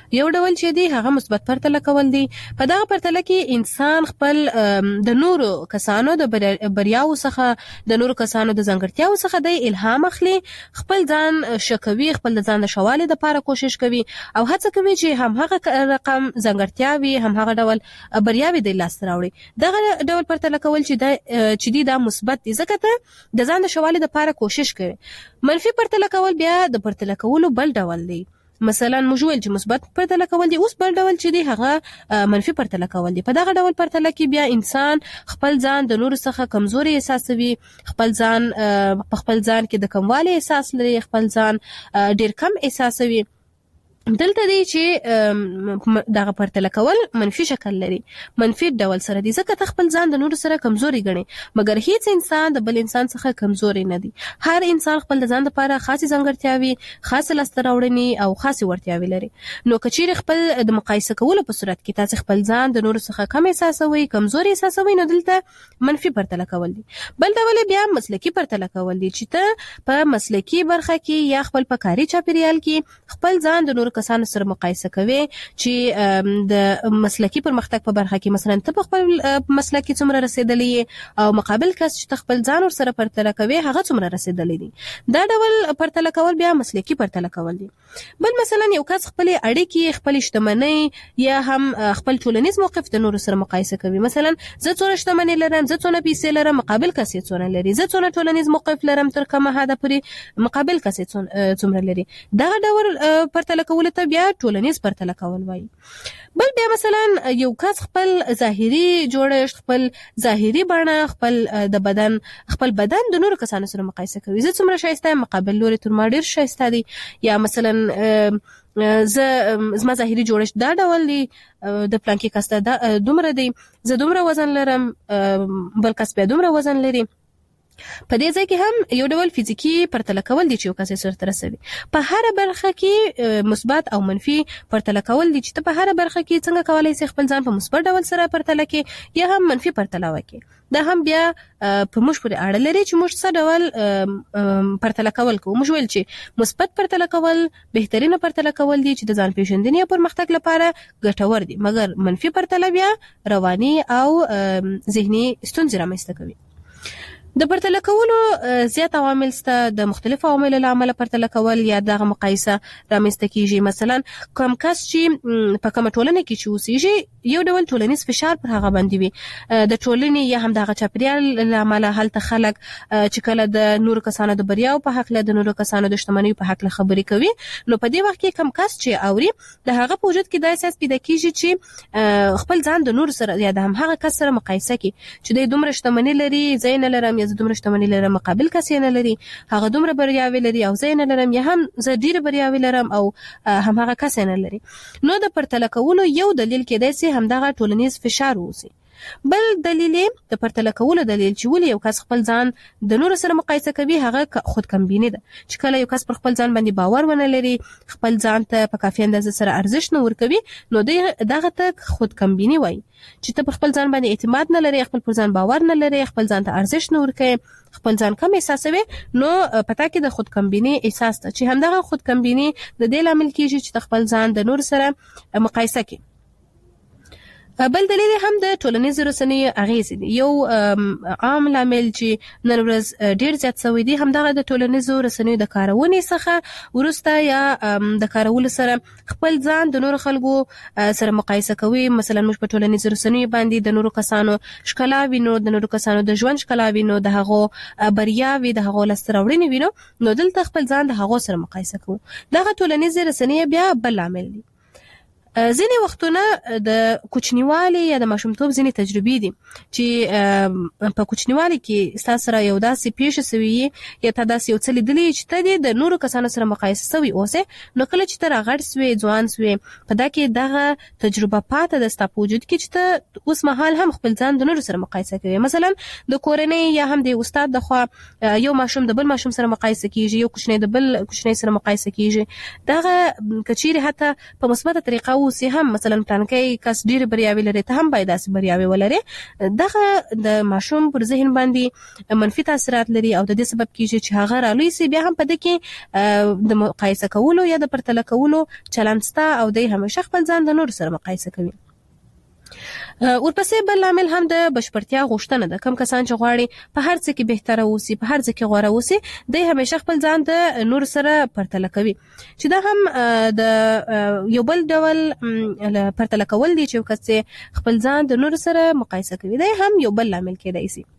یو ډول چې دی هغه مثبت پرتله کول دي. په دغه پرتله کې انسان خپل د نورو کسانو د بریاو څخه د نورو کسانو د ځانګړتیاو څخه د الهام اخلي، خپل ځان شکوي، خپل ځان د شوالي لپاره کوشش کوي او هڅه کوي چې هم هغه رقم ځانګړتیاوي هم هغه ډول بریاوي د لاس راوړي. دغه ډول پرتله کول چې د چې دی دا مثبت دي ځکه ته د ځان د شوالي لپاره کوشش کوي. منفي پرتله کول بیا د پرتله کولو بل ډول دی. مثلا موږ ویل چې مثبت پرتله کول دي، اوس بل ډول چې دی هغه منفي پرتله کول دي. په دغه ډول پرتله کې بیا انسان خپل ځان د نورو څخه کمزوري احساسوي، خپل ځان په خپل ځان کې د کموالي احساس لري، خپل ځان ډیر کم احساسوي. دلته دی چې دغه پرتله کول منفي شکل لري، منفي ډول سره دي ځکه ته خپل ځان د نورو سره کمزوري ګڼي، مګر هیڅ انسان د بل انسان څخه کمزوري نه دی. هر انسان خپل د ځان لپاره خاصه ځانګړتیاوي، خاصه لاسته راوړنې او خاصه ورتیاوي لري. نو کچیر خپل د مقایسه کولو په صورت کې تاسو خپل ځان د نورو څخه کم احساسوي، کمزوري احساسوي، نو دلته منفي پرتله کول دي. بل ډول بیا مسلکی پرتله کول دي چې ته په مسلکی برخه کې یا خپل په کاري چاپیریال کې خپل ځان د نورو کسانو سره مقایسه کوي چې د مسلکی پرمختګ په برخه کې مثلا ته په خپل مسلکی څومره رسیدلې او مقابل کس چې خپل ځان ور سره پرتله کوي هغه څومره رسیدلې دي. دا ډول پرتله کول بیا مسلکی پرتله کول دي. بل مثلا یو کس خپل اړیکې، خپل شتمنۍ یا هم خپل ټولنیز موقف د نورو سره مقایسه کوي. مثلا زه څونه شتمنۍ لرم، زه څونه پیسې لرم، مقابل کس یې څونه لري، زه څونه ټولنیز موقف لرم تر کومه حده پورې مقابل کس یې څومره لري. دا ډول پرتله کول ته بیا ټولنیز پرتله کول وایي. بل بیا مثلا یو کس خپل ظاهري جوړښت، خپل ظاهري بڼه، خپل د بدن خپل بدن د نورو کسانو سره مقایسه کوي. زه څومره ښایسته یم، مقابل لوري تر ما ډیر ښایسته دي. یا مثلا زه زما ظاهري جوړښت دا ډول دی، د پلانکي کس ته دومره دی، زه دومره وزن لرم، بل کس بیا دومره وزن لري. په دې ځای کې هم یو ډول فزیکی پرتله کول دي چې یو کس یې سره رسوي. په هر برخه کې مثبت او منفي پرتله کول دي چې ته په هر برخه کې څنګه کولای شې خپل ځان په مثبت ډول سره پرتله کې یا هم منفي پرتله وکړي. دا هم بیا په موږ پورې اړه لري چې موږ څه ډول پرتله کول کوو. موږ ویل چې مثبت پرتله کول بهترینه پرتله کول دي چې د ځان پیژندنې او پرمختګ لپاره ګټور دي، مګر منفي پرتله بیا رواني او ذهني ستونزې رامنځته کوي. د پرتله کولو زیات عوامل شته. د مختلفو عواملو له امله پرتله کول یا دغه مقایسه رامنځته کیږي. مثلا کوم کس چې په کومه ټولنه کې چې اوسېږي یو ډول ټولنیز فشار پر هغه باندې وي، د ټولنې یا هم دغه چاپیریال له امله هلته خلک چې کله د نورو کسانو د بریاو په حق له د نورو کسانو د شتمنیو په حق له خبرې کوي، نو په دې وخت کې کوم کس چې اوري د هغه په وجود کې دا احساس پیدا کیږي چې خپل ځان د نورو سره یا د هم هغه کس سره مقایسه کوي چې د دومره شتمنۍ لري، زه نه لرم، یا زه دومره شتمنۍ لرم، مقابل کس یې نه لري، هغه دومره بریاوې لري او زه نه لرم، یا هم زه ډېر بریاوې لرم او هم هغه کس نه لري. نو د پرتله کولو یو دلیل کېدای شي همدغه ټولنیز فشار ووسي. بل دلیل د پرتله کولو دلیل چې ولې یو کس خپل ځان د نورو سره مقایسه کوي هغه خودکمبیني ده. چې کله یو کس پر خپل ځان باندې باور ونه لري، خپل ځان ته په کافي اندازه سره ارزښت نه ورکوي، نو دغه ته خودکمبیني وایي. چې ته په خپل ځان باندې اعتماد نه لري، خپل پر ځان باور نه لري، خپل ځان ته ارزښت نه ورکوي، خپل ځان کم احساسوي، نو پتا کې د خودکمبیني احساس ته چې همدغه خودکمبیني د دې لامل کیږي چې خپل ځان د نورو سره مقایسه کوي. بل دلیل هم د ټولنیز رسنیو اغیز دي. یو عام لامل چې نن ورځ ډیر زیات شوی دی همدغه د ټولنیز رسنیو د کارونې څخه ورسته یا د کارولو سره خپل ځان د نورو خلکو سره مقایسه کوي. مثلا موږ په ټولنیز رسنیو باندې د نورو کسانو ښکلا وینو، د نورو کسانو د ژوند ښکلا وینو، د هغو بریاوې، د هغو لاسته راوړنې وینو، نو دلته خپل ځان د هغو سره مقایسه کوو. دغه ټولنیز رسنیو بیا بل لامل دی. ځینې وختونه د کوچنیوالي یا د ماشومتوب ځینې تجربې دي چې په کوچنیوالي کې ستاسو سره یو داسې پیښه سوي یا تا داسې یو څه لیدلي چې ته د نورو کسانو سره مقایسه سوي اوسې، نو کله چې ته راغټ سوې، ځوان سوې، په دا کې دغه تجربه پاته ده ستا په وجود کې چې ته اوس مهال هم خپل ځان د نورو سره مقایسه کوي. مثلا د کورنۍ یا هم د استاد د خوا یو ماشوم د بل ماشوم سره مقایسه کیږي، یو کوچنی د بل کوچنی سره مقایسه کیږي. دغه کچيري حتی په مثبته طریقه اوسې هم مثلا پلانکې کس ډیر بریاوي لري ته هم باید داسې بریاوي ولري. دغه د ماشوم پر ذهن باندې منفي تاثیرات لري او د دې سبب کیږي چې هغه رالوي سي بیا هم په دې کې د مقایسه کولو یا د پرتله کولو چلند ستا او د همیشه خپل ځان د نور سره مقایسه کوي. ورپسې بل عامل هم د بشپړتیا غوښتنه ده. کم کسان چې غواړي په هر څه کې بهتره اوسي په هر څه کې غوره اوسي د همیشه خپل ځان د نور سره پرتله کوي چې دا هم د یو بل ډول پرتله کول دي چې کس خپل ځان د نور سره مقایسه کوي. دا هم یو بل عامل کېدای شي.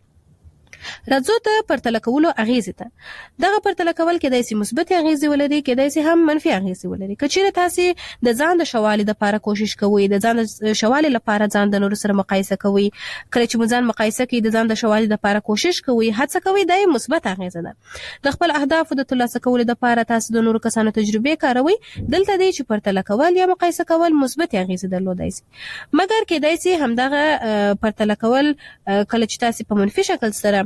راځو ته پرتله کولو اغیزې ته. دغه پرتله کول کېدای شي مثبت اغیزې ولري کېدای شي هم منفي اغیزې ولري. که چیرې تاسو د ځان د شوالي لپاره کوشش کوئ د ځان د شوالي لپاره ځان د نور سره مقایسه کوئ کله چې مو ځان مقایسه کوئ د ځان د شوالي لپاره کوشش کوئ هڅه کوئ دا یې مثبت اغیزه ده. د خپل اهدافو د ترلاسه کولو لپاره تاسو د نورو کسانو تجربې کاروئ دلته دی چې پرتله کول یا مقایسه کول مثبت اغیزې درلودای شي مګر کېدای شي همدغه پرتله کول کله چې تاسو په منفي شکل سره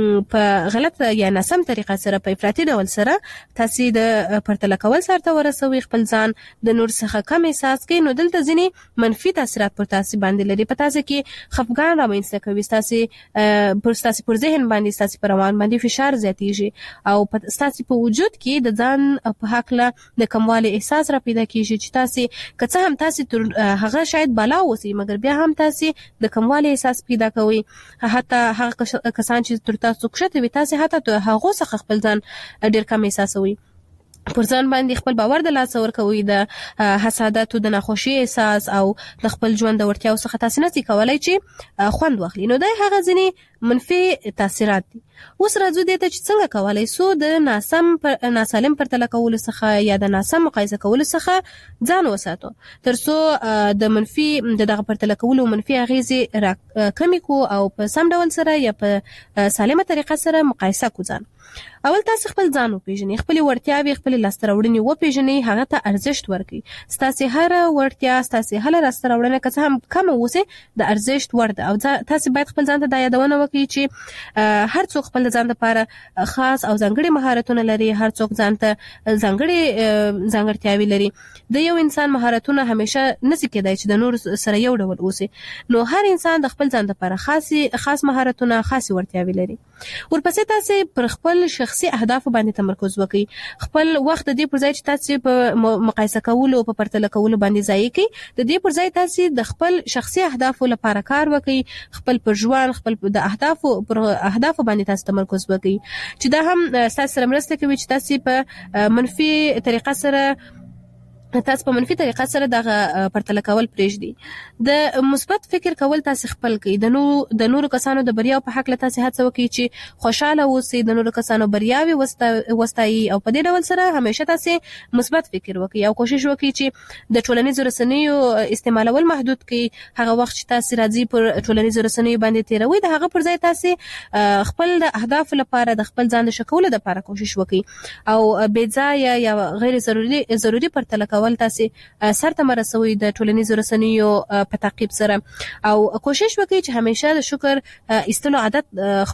په غلط یا ناسم طریقه سره په افراطي ډول سره تاسو د پرتله کول سره ته ورسوي خپل ځان د نور څخه کم احساس کوي نو دلته ځینې منفي تاثیرات پر تاسو باندې لري په تاسو کې خفګان رامنځته کوي تاسو پر تاسو پر ذهن باندې تاسو پر روان باندې فشار زیاتیږي او په تاسو په وجود کې د ځان په حق له د کموالي احساس را پیدا کیږي چې تاسو که څه هم تاسو هغه شاید بالا وسی مګر بیا هم تاسو د کموالي احساس پیدا کوي حتی هغه کسان چې تاسو کښته وي تاسو حتی ته هغه څخه خپل ځان ډیر کم احساسوي پر ځان باندې خپل باور د لاس ور کوي د حسادت او د ناخوشي احساس او د خپل ژوند د ورتیاو څخه تاسو نه کولای چې خوند واخلي نو دا هغه ځینې منفي تاثیرات دي. اوس راځو دې ته چې څنګه کولای سو د ناسم پر ناسالم پرتله کول څخه یا د ناسم مقایسه کول څخه ځان وساتو ترڅو د منفي دغه پرتله کول او منفي اغیزې کمی کو او په سم ډول سره یا په سالمه طریقه سره مقایسه کو ځان. اول تاسو خپل ځان وپیژنئ خپل ورتیاوي خپل لاسته راوړنې وپیژنئ هغه ته ارزښت ورکړئ ستاسو هر ورتیا ستاسو هر لاسته راوړنه که څه هم کم اوسه د ارزښت وړ ده او تاسو باید خپل ځان ته د یادونه وکړئ چې هر څوک خپل ځان لپاره خاص او ځانګړي مهارتونه لري هر څوک ځان ته ځانګړي ځانګړتیاوي لري. د یو انسان مهارتونه همیشه نسی کېدای چې د نور سره یو ډول اوسي نو هر انسان د خپل ځان لپاره خاصي خاص مهارتونه خاص ورتیاوي لري. ورپسې تاسو پر خپل شخصي اهداف باندې تمرکز وکړئ خپل وخت د دې پر ځای چې تاسو په مقایسه کولو او په پرتله کولو باندې ځای کړئ د دې پر ځای تاسو د خپل شخصي اهدافو لپاره کار وکړئ خپل پر ژوند خپل د اهدافو پر اهدافو باندې تاسو تمرکز وکړئ چې دا هم تاسو سره مرسته کوي چې تاسو په منفي طریقه سره تاسو په منفي طریقه سره دغه پرتله کول پرېږدي. د مثبت فکر کول تاسو خپل کړئ د نو د نورو کسانو د بریا په حق له تاسو هڅه وکړئ چې خوشاله اوسئ د نورو کسانو بریاوي وستایي او په دې ډول سره همیشه تاسو مثبت فکر وکړئ او کوشش وکړئ چې د ټولنیزو رسنیو استعمالول محدود کړئ هغه وخت چې تاسو راځي پر ټولنیزو رسنیو باندې تیروي د هغه پر ځای تاسو خپل د اهداف لپاره د خپل ځان د شکولو لپاره کوشش وکړئ او بې ځایه یا غیر ضروري ضروري پرتله کول تاسو سرته مرسوي د ټولنیزو رسنیو په تعقیب سره او کوشش وکړئ چې همیشه د شکر ایستلو عادت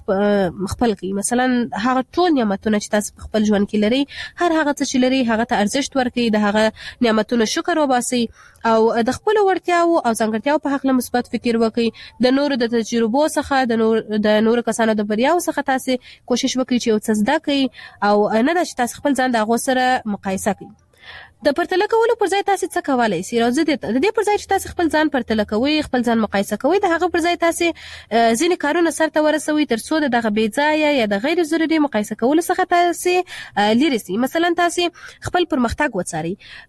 خپل کړئ. مثلا هغه ټول نعمتونه چې تاسو خپل ژوند کې لري هر هغه څه چې لري هغه ته ارزښت ورکړئ د هغه نعمتونو شکر وباسئ او د خپل ورتیاو او ځانګړتیاو په حق له مثبت فکر وکړئ د نورو د تجربو څخه د نور د نورو کسانو د بریاو څخه تاسو کوشش وکړئ چې یو څه زده کړئ او نه د تاسو خپل ځان د هغه سره مقایسه کړئ. د پرتله کولو پر ځای تاسو څه کولای شئ راځي د دې پر ځای چې تاسو خپل ځان پرتله کوئ خپل ځان مقایسه کوئ د هغه پر ځای تاسو ځینې کارونه سرته ورسوي ترڅو د دغه بې ځایه یا د غیر ضروري مقایسه کولو څخه تاسو لري سي. مثلا تاسو خپل پرمختګ وڅارئ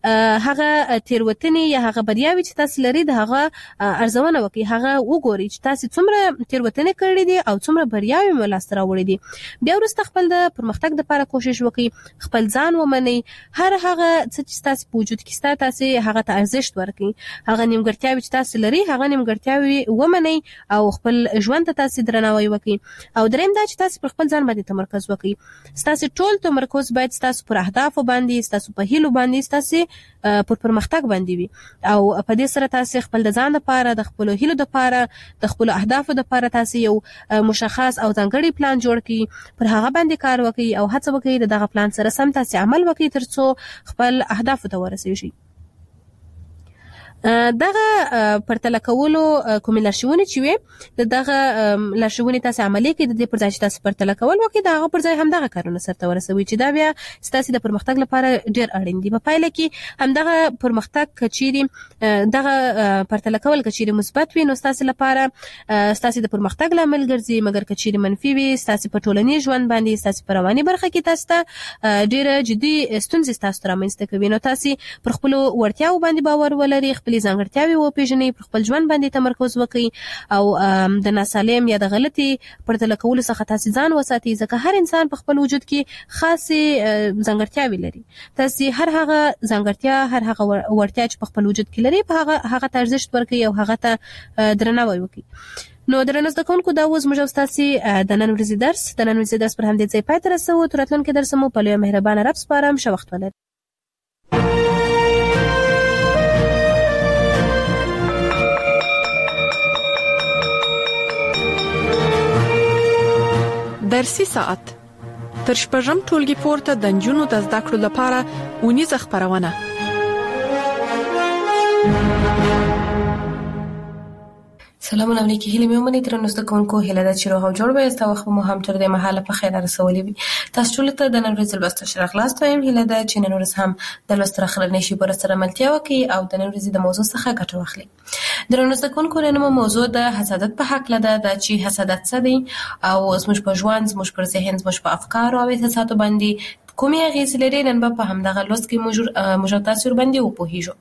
هغه تیروتنې یا هغه بریاوي چې تاسو لري د هغه ارزونه وکړئ هغه وګورئ چې تاسو څومره تیروتنې کړې دي او څومره بریاوي مو لاسته راوړې دي بیا وروسته خپل د پرمختګ لپاره کوشش وکړئ خپل ځان ومنئ هر هغه څه تاسو په وجود کې تاسو هغه ته ارزښت ورکړئ هغه نیمګړتیاوې چې تاسو لري هغه نیمګړتیاوې ومنئ او خپل ژوند ته تاسو درناوی وکړئ او دریم دا چې تاسو پر خپل ځان باندې تمرکز وکړئ تاسو ټول تمرکز باید تاسو پر اهداف باندې تاسو په هیلو باندې تاسو پر پرمختګ باندې وي او په دې سره تاسو خپل د ځان لپاره د خپل هیلو لپاره د خپل اهداف لپاره تاسو یو مشخص او ځانګړي پلان جوړ کړئ پر هغه باندې کار وکړئ او هڅه وکړئ دغه پلان سره سم تاسو عمل وکړئ ترڅو خپل اهداف ته ورسیږي. دغه پرتله کولو کوم لارښوونې چې وي دغه لارښوونې تاسو عملي کړئ د دې پر ځای چې تاسو پرتله کول وکړئ دغه پر ځای هم دغه کارونه سرته ورسوي چې دا بیا ستاسو د پرمختګ لپاره ډیر اړین دي. په پایله کې هم دغه پرمختګ کچيري دغه پرتله کول کچيري مثبت وي نو ستاسو لپاره ستاسو د پرمختګ لامل ګرځي، مګر کچيري منفي وي ستاسو په ټولنیز ژوند باندې ستاسو په رواني برخه کې تاسو ډیر جدي ستونزې تاسو رامنځته کوي. نو تاسو پر خپل ورتیاو باندې باور ولرئ، خپل ځانګړتیاوې وپېژنئ، پر خپل ژوند باندې تمرکز وکړئ او د ناسالم یا د غلطي پرتله کولو څخه تاسو ځان وساتئ ځکه هر انسان په خپل وجود کې خاصه ځانګړتیاوې لري. تاسو هر هغه ځانګړتیا هر هغه ورتیا چې په خپل وجود کې لري په هغه هغه ارزښت ورکړئ او هغه ته درناوی وکړئ. نو درنو زده کوونکو دا اوس موږ تاسو د نن ورځې درس د نن ورځې درس پر هم دې ځای پای ته رسوو. تر راتلونکي درس مو په لوی مهربانه رب سپارم. ښه وخت ولرئ. درسي ساعت تر شپږم ټولګي پورته د نجونو د زده کړو لپاره اونیزه خبرونه. سلامونه علیکم. هیله مې ومني تر نو زده کوونکو هیله ده چې روغ او جوړ به تاسو وخت مو هم تر دې مهاله په خیر رسولي وي. تاسو ټول ته د نن ورځې لوست شرح خلاص وایم. هیله ده چې نن ورځ هم د لوست راخلنې شي پر سره ملتیا وکړي او د نن ورځې د موضوع څخه ګټه واخلي. د نن زده کوونکو نن موضوع د حسادت په حق لده د چې حسادت څه دی او زموږ په ژوند زموږ پر ذهن زموږ په افکار او احساساتو باندې کومې اغیزې لري. نن په همدغه لوست کې موږ موږ تاسو باندې وپوهیږو.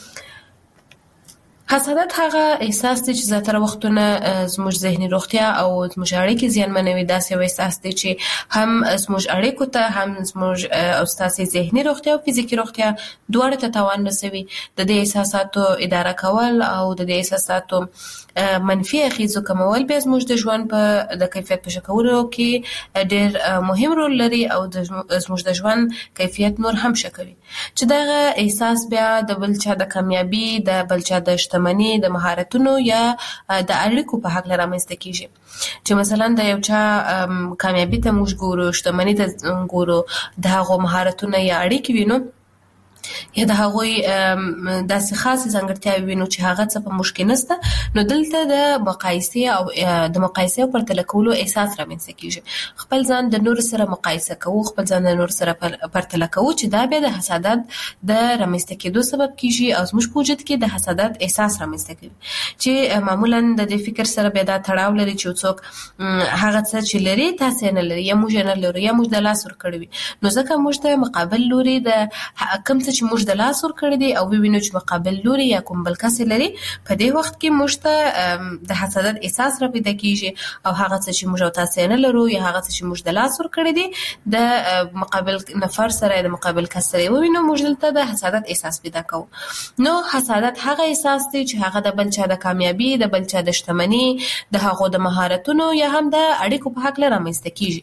حسادت هغه احساس دی چې زیاتره وختونه زموږ ذهني روغتیا او زموږ اړیکې زیانمنوي. داسې یو احساس دی چې هم زموږ اړیکو ته هم زموږ او ستاسو ذهني روغتیا او فزیکي روغتیا دواړه ته تاوان رسوي. د دې احساساتو اداره کول او د دې احساساتو منفي اغیزو کمول بیا زموږ د ژوند په د کیفیت په ښه کولو کې ډېر مهم رول لري او د زموږ د ژوند کیفیت نور هم ښه کوي. چې دغه احساس بیا د بل چا د کامیابی د بل چا د شتمنۍ د مهارتونو یا د اړیکو په حق رامنځته کیږي. چې مثلا د یو چا کامیابی ته موږ ګورو، شتمنۍ ته ګورو، د هغو مهارتونه یا اړیکې وینو یا د هغوی داسې خاصې ځانګړتیاوې وینو چې هغه څه په موږ کې نشته. نو دلته د مقایسې او د مقایسې او پرتله کولو احساس رامنځته کیږي. خپل ځان د نور سره مقایسه کوو، خپل ځان د نور سره پرتله کوو چې دا بیا د حسادت د رامنځته کېدو سبب کیږي او زموږ په وجود کې د حسادت احساس رامنځته کوي چې معمولا د دې فکر سره بیا دا تړاو لري چې څوک هغه څه چې لري تاسو نه لري یا موږ نه لرو یا موږ د لاس ور کړی وي. نو ځکه موږ ته مقابل لوري د کوم څه چې موږ د لاس ور کړی دی او وینو چې مقابل لوري یا کوم بل کس لري په دې وخت کې موږ ته د حسادت احساس را پیدا کیږي او هغه څه چې موږ تاسو نه لرو یا هغه څه چې موږ د لاس ور کړی دی د مقابل نفر سره د مقابل کس سره وینو موږ دلته د حسادت احساس پیدا کوو. نو حسادت هغه احساس دی چې هغه د بل چا د کامیابی، د بل چا د شتمنۍ، د هغو د مهارتونو یا هم د اړیکو په حق رامنځته کیږي.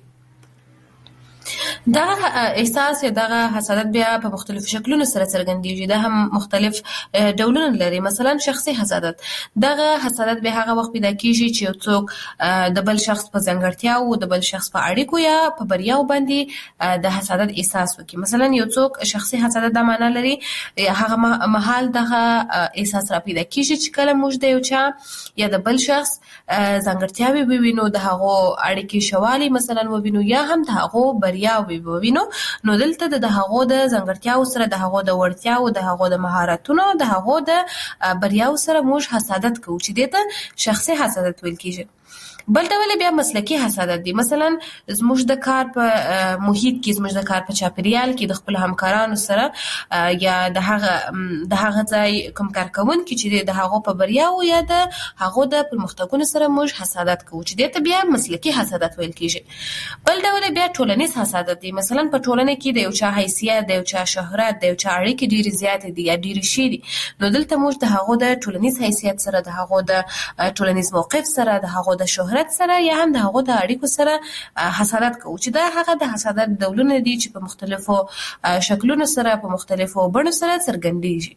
دا احساس یا دغه حسادت بیا په مختلفو شکلونو سره څرګندېږي. دا هم مختلف ډولونه لري. مثلا شخصي حسادت، دغه حسادت به هغه وخت پیدا کیږي چې یو څوک د بل شخص په ځانګړتیا او د بل شخص په اړیکو یا په بریاو باندې د حسادت احساس وکړي. مثلا یو څوک شخصي حسادت د معنا لري هغه مهال دغه احساس را پیدا کیږي چې کله موږ د یو چا یا د بل شخص ځانګړتیاوې ووینو، د هغو اړیکې شوالي مثلا ووینو یا هم د هغو بریا ووینو. نو دلته د هغو د ځانګړتیاو سره، د هغو د وړتیاو، د هغو د مهارتونو، د هغو د بریاو سره موږ حسادت کوو چې دته شخصي حسادت ویل کیږي. بل ډول بیا مسلکی حسادت دی. مثلا زموږ د کار په محیط کې، زموږ د کار په چاپیریال کې د خپل همکارانو سره یا د هغه د هغه ځای کوم کارکوونکي چې د هغو په بریاو یا د هغو د پرمختګونو سره موږ حسادت کوو چې دته بیا مسلکی حسادت ویل کیږي. بل ډول بیا ټولنیز حسادت دی. مثلا په ټولنه کې د یو چا حیثیت، د یو چا شهرت، د یو چا اړیکې ډېرې زیاتې دي یا ډېرې شي دي. نو دلته موږ د هغو د ټولنیز حیثیت سره، د هغو د ټولنیز موقف سره، د هغو د شهرت سره یا هم د هغو د اړیکو سره حسادت کوو چې دا هغه د حسادت ډولونه دي چې په مختلفو شکلونو سره، په مختلفو بڼو سره څرګندېږي.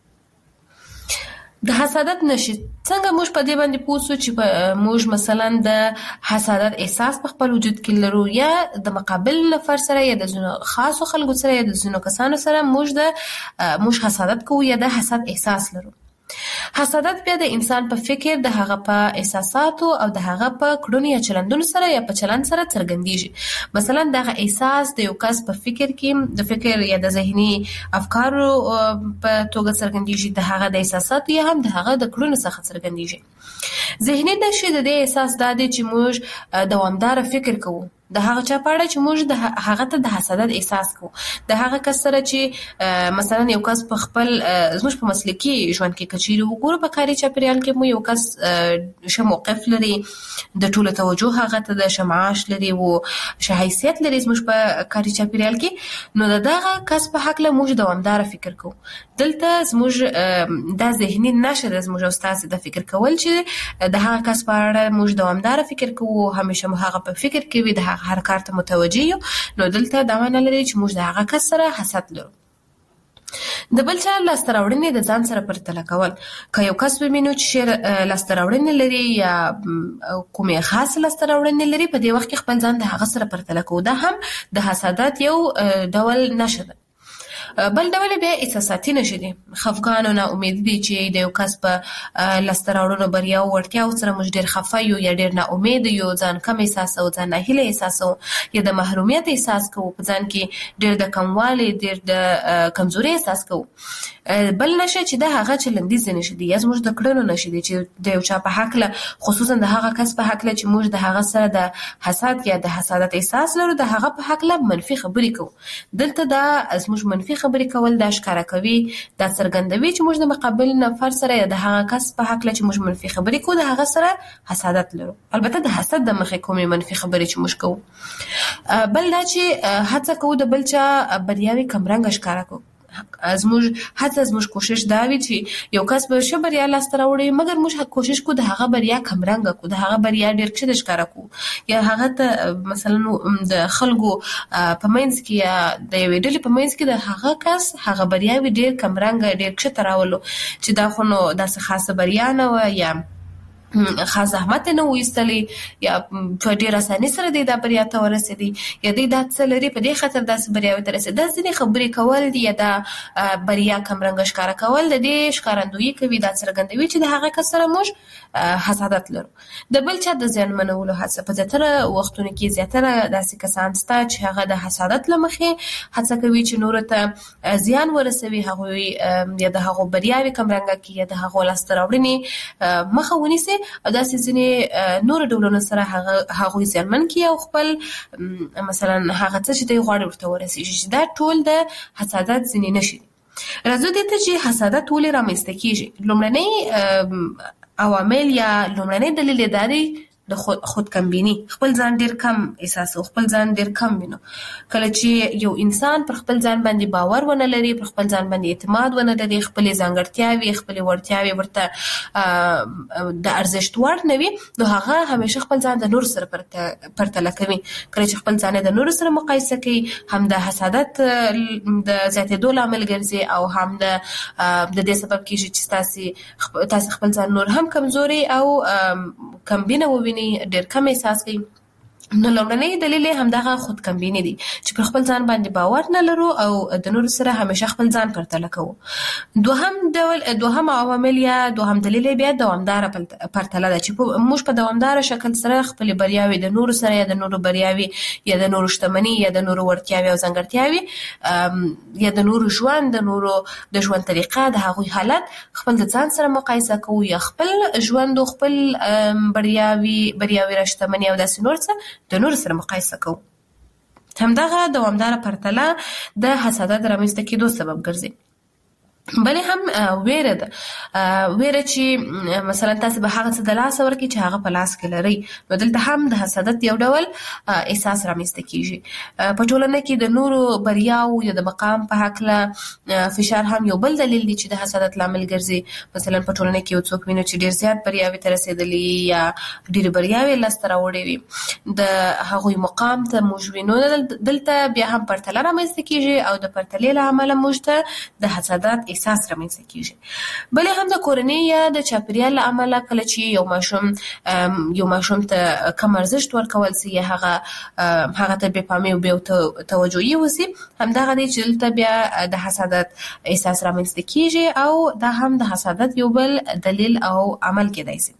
د حسادت نشي څنګه موږ په دې باندې پوه شو چې موږ مثلا د حسادت احساس په خپل وجود کې لرو یا د مقابل نفر سره یا د ځینو خاصو خلکو سره یا د ځینو کسانو سره موږ د موږ حسادت کوو یا د حسد احساس لرو. حسادت بیا د انسان په فکر، د هغه په احساساتو او د هغه په کړنو یا چلندونو سره یا په چلند سره څرګندېږي. مثلا دغه احساس د یو کس په فکر کې د فکر یا د ذهني افکارو په توګه څرګندېږي، د هغه د احساساتو یا هم د هغه د کړنو څخه څرګندېږي. ذهني نښې د دې احساس دا دی چې موږ دوامدار فکر کوو د هغه چا په اړه چې موږ د هغه ته د حسادت احساس کوو، د هغه کس سره چې مثلا یو کس په خپل زموږ په مسلکي ژوند کې کچېري وګورو، په کاري چاپیریال کې مو یو کس ښه موقف لري، د ټولو توجه هغه ته د ښه معاش لري او ښه حیثیت لري زموږ په کاري چاپیریال کې، نو د دغه کس په هکله موږ دوامداره فکر کوو. دلته زموږ دا ذهني نښه ده زموږ او ستاسې د فکر کول چې د هغه کس په اړه موږ دوامداره فکر کوو، همیشه مو هغه په فکر کې وي، د هر کار ته متوجه یو. نو دلته دا معنی لري چې موږ د هغه کس سره حسد لرو. د بل چا لاسته راوړنې د ځان سره پرتله کول. که یو کس ومینو چې لاسته راوړنې لري یا کومې خاص لاسته راوړنې لري، په دې وخت کې خپل ځان د هغه سره پرتله کوو. دا هم د حسادت یو ډول نښه ده. بل ډول بیا احساساتي نشي دي، خفګان او ناامید دي چې د یو کس په لاسته راوړنو بریا او وړتیاو سره موږ ډېر خفه یو یا ډېر ناامید یو، ځان کم احساسوو، ځان ناهیلی احساسوو یا د محرومیت احساس کوو، په ځان کې ډېر د کموالي ډېر د کمزوري احساس کوو. بل نشه چې د هغه چلندیز نشي دي یا زموږ د کړنو نشي دي چې د یو چا په حقله، خصوصا د هغه کس په حقله چې موږ د هغه سره د حسد یا د حسادت احساس لرو، د هغه په حقله منفي خبرې کوو. دلته دا زموږ منفي خبرې کول دا ښکاره کوي، دا څرګندوي چې موږ د مقابل نفر سره یا د هغه کس په حقله چې موږ منفي خبرې کوو د هغه سره حسادت لرو. البته د حسد د مخې کومې منفي خبرې چې موږ کوو. بل دا چې هڅه کوو د بل چا بریاوې کمرنګه ښکاره کوو. زموږ هڅه زموږ کوشش دا وي چې یو کس به ښه بریا لاسته راوړي، مګر موږ کوشش کوو د هغه بریا کمرنګه کوو، د هغه بریا ډېر ښه ښکاره کوو، یا هغه ته مثلا د خلکو په منځ کې یا د یوې ډلې په منځ کې د هغه کس هغه بریاوې ډېر کمرنګه ډېر ښه راولو چې دا خو نو داسې خاصه بریا نه وه یا خاص زحمت نه وایستلی یا په ډېر اساني سره دی دا بریا ته ورسېدی یا دی دا څه لري په دې خاطر داسې بریاوې ته رسېدی. دا ځینې خبرې کول دي یا دا بریا کمرنګه ښکاره کول د دې ښکارندویي کوي، دا څرګندوي چې د هغه کس سره موږ حسادت لرو. د بل چا د زیانمنولو هڅه، په زیاتره وختونو کې زیاتره داسې کسان شته چې هغه د حسادت له مخې هڅه کوي چې نورو ته زیان ورسوي، هغوی یا د هغو بریاوې کمرنګه کړي یا د هغو لاسته راوړنې مخه ونیسي او داسې ځینې نور ډولونه سره هغه هغوی زیانمن کړي او خپل مثلا هغه څه چې دوی غواړي ورته ورسېږي. دا ټول د حسادت ځینې نښې دي. راځو دې ته چې حسادت ولې رامنځته کېږي. لومړنی عوامل یا لومړنی دلیل یې دا دی د خود خود کمبینی، خپل ځان ډیر کم احساسو، خپل ځان ډیر کم وینو. کله چې یو انسان پر خپل ځان باندې باور ونه لري، پر خپل ځان باندې اعتماد ونه لري، خپل ځانګړتیاوي خپل وړتیاوي ورته د ارزښت وړ نه وي، نو هغه همیشه خپل ځان د نور سره پرتله کوي. کله چې خپل ځان د نور سره مقایسه کوي، هم د حسادت د زیاتېدو لامل ګرځي او هم د د دې سبب کېږي چې تاسو تاسو خپل ځان نور هم کمزوري او کمبینه وویني، ډېر کم احساس کوي. نو لومړنی دلیل هم دغه خود کمبینی دي چې پر خپل ځان باندې باور نه لرو او د نور سره همیشه خپل ځان پرتله کوو. دوهم ډول دوهم عوامل یا دوهم دلیل بیا دوامدار پرتله ده چې موږ په دوامدار شکل سره خپل بریاوي د نور سره یا د نور بریاوي یا د نور شتمنۍ یا د نور ورتیاوي او ځانګړتیاوي یا د نور ژوند د نور د ژوند طریقه د هغوی حالت خپل د ځان سره مقایسه کوو یا خپل ژوند او خپل بریاوي بریاوي رشتمنۍ او داسې نور څه د نور سره مقایسه کوو. همدغه دوامداره پرتله د حسادت رامنځته کېدو سبب ګرځي. بلې هم ویره ده، ویره چې مثلا تاسو به هغه څه د لاسه ورکړئ چې هغه په لاس کې لرئ، نو دلته هم د حسادت یو ډول احساس رامنځته کېږي. په ټولنه کې د نورو بریاو یا د مقام په هکله فشار هم یو بل دلیل دی چې د حسادت لامل ګرځي. مثلا په ټولنه کې یو څوک وینو چې ډېر زیات بریاوې ته رسېدلي یا ډېرې بریاوې لاسته راوړې وي، د هغوی مقام ته موږ وینو، دلته بیا هم پرتله رامنځته کېږي او د پرتلې له امله موږ ته د حسادت احساس رامنځته کیږي. بل هم د کورنۍ یا د چاپیریال له امله کله چې یو ماشوم یو ماشوم ته کم ارزښت ورکول سي یا هغه هغه ته بې پامي او بې توجهي وسي، همدغه دی چې دلته بیا د حسادت احساس رامنځته کیږي او دا هم د حسادت یو بل دلیل او عمل کېدای شي.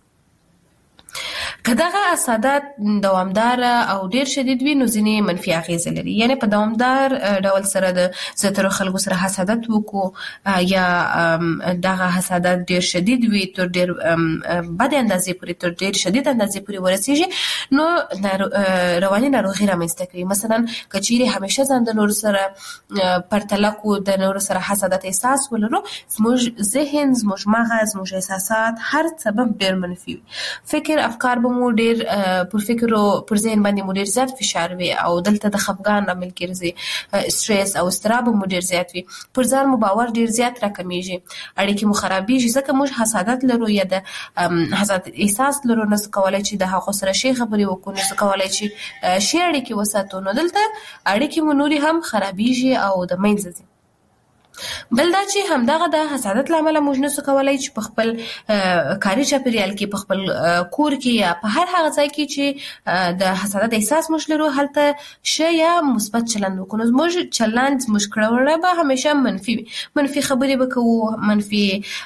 که دغه حسادت دوامدار او ډیر شدید وي نو ځینې منفي اغیزې لري. یعنی په دوامدار ډول سره د زیاتره خلکو سره حسادت وکړو یا دغه حسادت ډیر شدید وي تر ډیر بد اندازې پورې تر ډیر شدید اندازې پورې ورسیږي نو رواني ناروغي رامنځته کوي. مثلا که چیرې همیشه ځان د نورو سره پرتله کو د نورو سره حسادت احساس ولرو، زموږ ذهن زموږ مغز زموږ احساسات هر سبب ډیر منفي وي. فکر افکار به مو ډیر پر فکر او پر ذهن باندې مو ډیر زیات فشار وي او دلته د خفګان عامل ګرځي، استرس او اضطراب مو ډیر زیات وي، پر ځان مو باور ډیر زیات راکمیږي، اړیکې مو خرابېږي. ځکه موږ حسادت لرو یا د حسادت احساس لرو، نو څه کولای چې د هغو سره شي خبرې وکړو، نو څه کولای چې شي اړیکې وساتو، نو دلته اړیکې مو نورې هم خرابېږي او د منځه ځي. بل دا چې همدغه د حسادت لامل موږ نشو کولای چې په خپل کاري چاپیریال کې، په خپل کور کې یا په هر هغه ځای کې چې د حسادت احساس موږ لرو هلته ښه یا مثبت چلند وکړو. زموږ چلند زموږ کړه به همیشه منفي وي، منفي خبرې به کوو، منفي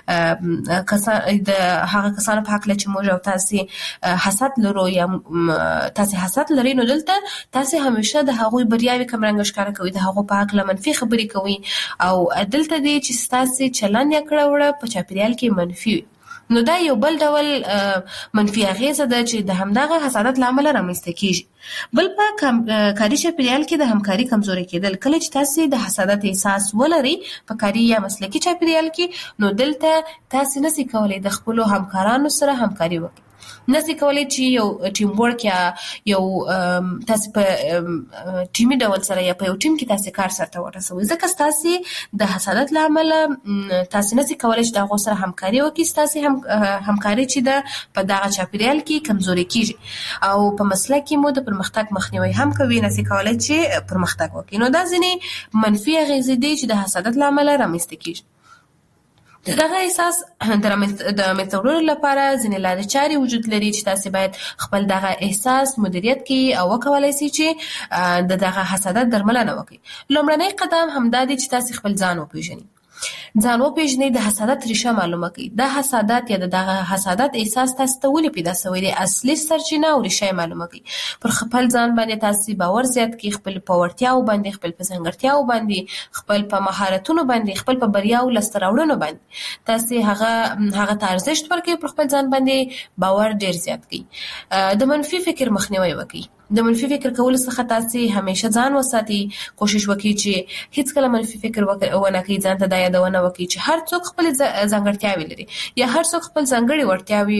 کسان د هغه کسانو په هکله چې موږ او تاسې حسد لرو یا تاسې حسد لرئ، نو دلته تاسې همیشه د هغوی بریاوې کمرنګه ښکاره کوئ، د هغو په هکله منفي خبرې کوئ او دلته دی چې ستاسې چلند یا کړه وړه په چاپیریال کې منفي وي. نو دا یو بل ډول منفي اغیزه ده چې د همدغه حسادت له امله رامنځته کیږي. بل په کاري چاپیریال کې د همکاري کمزوري کېدل. کله چې تاسې د حسادت احساس ولرئ په کاري یا مسلکي چاپیریال کې، نو دلته تاسې نشئ کولی د خپلو همکارانو سره همکاري وکړئ، نشئ کولی چې یو ټیم ورک یا یو تاسې په ټیمي ډول سره یا په یو ټیم کې تاسې کار سرته ورسوئ، ځکه ستاسې د حسادت له امله تاسې نشئ کولی چې د هغو سره همکاري وکړئ، ستاسې هم همکاري چې ده په دغه چاپیریال کې کمزوري کیږي او په مسلک کې مو د پرمختګ مخنیوی هم کوي، نشئ کولی چې پرمختګ وکړئ. نو دا ځینې منفي اغیزې دي چې د حسادت له امله رامنځته کیږي. دغه احساس د منځته وړلو لپاره ځینې لارې چارې وجود لري چې تاسې باید خپل دغه احساس مدیریت کړئ او وکولای شئ چې د دغه حسادت درملنه وکړئ. لومړنی قدم همدا دی چې تاسې خپل ځان وپېژنئ. ځان وپېژنئ، د حسادت ریښه معلومه کړئ. دا حسادت یا دغه حسادت احساس تاسو ته ولې پیدا شوی دی، اصلي سرچینه او ریښه یې معلومه کړئ. پر خپل ځان باندې تاسې باور زیات کړئ، خپل په وړتیاو باندې، خپل په ځانګړتیاو باندې، خپل په مهارتونو باندې، خپل په بریاو لاسته راوړنو باندې تاسې هغه هغه ته ارزښت ورکړئ، پر خپل ځان باندې باور ډیر زیات کړئ. د منفي فکر مخنیوی وکړئ. د منفي فکر کولو څخه تاسې همیشه ځان وساتئ، کوشش وکړئ چې هیڅکله منفي فکر ونه کړئ، ځان ته دا یادونه وکړئ چې هر څوک خپل ځانګړتیاوې لري یا هر څوک خپل ځانګړي وړتیاوې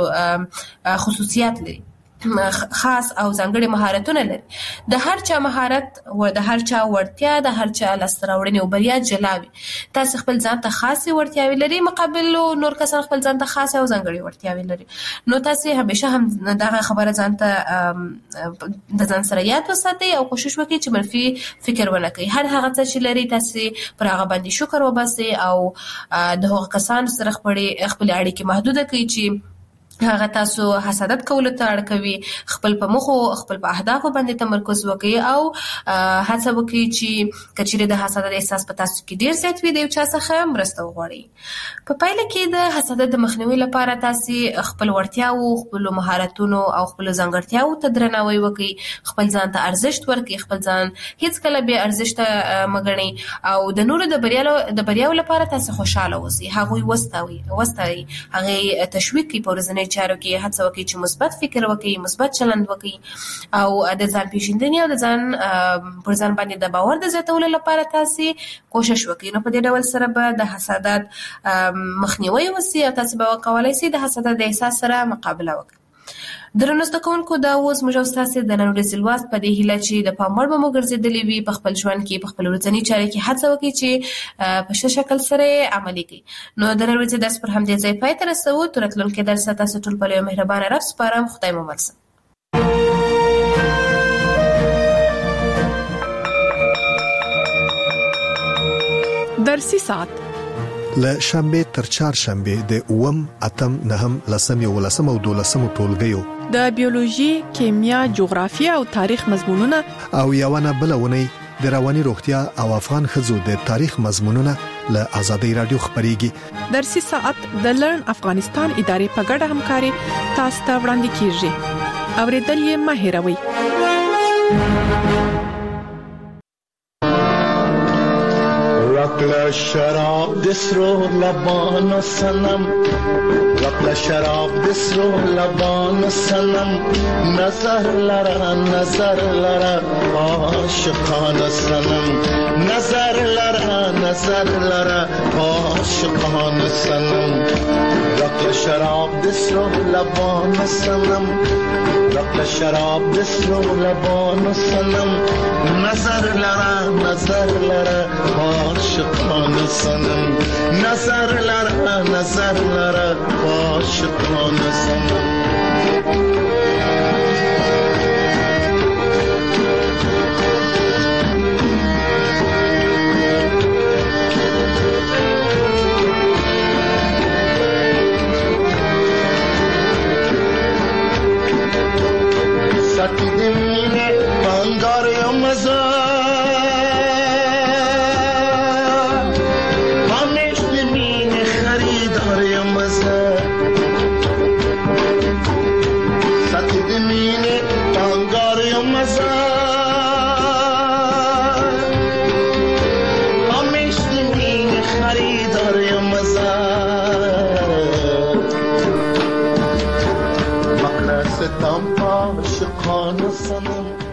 او خصوصیات لري، خاص او ځانګړي مهارتونه لري. د هر چا مهارت او د هر چا وړتیا د هر چا لاسته راوړنې او بریا جلا وي. تاسې خپل ځان ته خاصې وړتیاوې لري، مقابل نور کسان خپل ځان ته خاصې او ځانګړي وړتیاوې لري. نو تاسې همیشه هم دغه خبره ځان ته د ځان سره یاد وساتئ او کوشش وکړئ چې منفي فکر ونه کړئ. هر هغه څه چې لري تاسې پر هغه باندې شکر وباسئ او د هغو کسانو سره خپلې خپلې اړیکې محدوده کړئ چې هغه تاسو حسادت کولو ته اړ کوي. خپل په مخو خپل په اهدافو باندې تمرکز وکړئ او هڅه وکړئ چې که چیرې د حسادت احساس په تاسو کې ډیر زیات وي، د یو چا څخه مرسته وغواړئ. په پایله کې د حسادت د مخنیوي لپاره تاسې خپل وړتیاو، خپلو مهارتونو او خپلو ځانګړتیاو ته درناوی وکړئ، خپل ځان ته ارزښت ورکړئ، خپل ځان هیڅکله بې ارزښته مه ګڼئ او د نورو د بریاو د بریاو لپاره تاسې خوشحاله اوسئ، هغوی وستایئ وستایئ هغې تشویق کړئ. په ورځني چارو کې هڅه وکړئ چې مثبت فکر وکړئ، مثبت چلند وکړئ او د ځان پیژندنې او د ځان پر ځان باندې د باور د زیاتولو لپاره تاسې کوشش وکړئ. نو په دې ډول سره به د حسادت مخنیوی وشي او تاسې به وکولای شئ د حسادت د احساس سره مقابله وکړئ. درنو زده کوونکو، دا اوس موږ او ستاسې د نن ورځې لوست په دې هیله چې د پام وړ به مو ګرځېدلې وي. په خپل ژوند کې په خپل ورځني چارې کې هڅه وکړئ چې په ښه شکل سره عملي کړئ. نو د نن ورځې درس پر همدې ځای پای ته رسوو. تر راتلونکي درسه تاسو ټول په یو مهربانه رب سپارم. خدای مو مل شه. درسي ساعت ل شنبه تر چهارشنبه د اوم اتم نهم لسم یو لسم او دولسم ټولګیو د بیولوژي، کیمیا، جغرافیه او تاریخ مضمونونه او یوونه بلونه د رواني روغتیا او افغان خزو د تاریخ مضمونونه له آزادۍ رادیو خبريږي. درسي ساعت د لرن افغانستان ادارې په ګډه همکاري تاسو ته وړاندې کیږي. اوریدل یې مه هېروئ. رقل شراب دسرو لبان سنم رقل شراب دسرو لبان سنم نظر لرا نظر لرا عاشقان سنم نظر لرا نظر لرا عاشقان سنم رقل شراب دسرو لبان سنم رقل شراب دسرو لبان سنم نظر لرا نظر لرا عاشقان سنم نظر لرا نظر لرا عاشقان سنم ساتی دمینه بانگار یا مزا همیش دمینه خریدار یا مزا ساتی دمینه بانگار یا مزا همیش دمینه خریدار یا مزا مقرس تام عاشقان سنم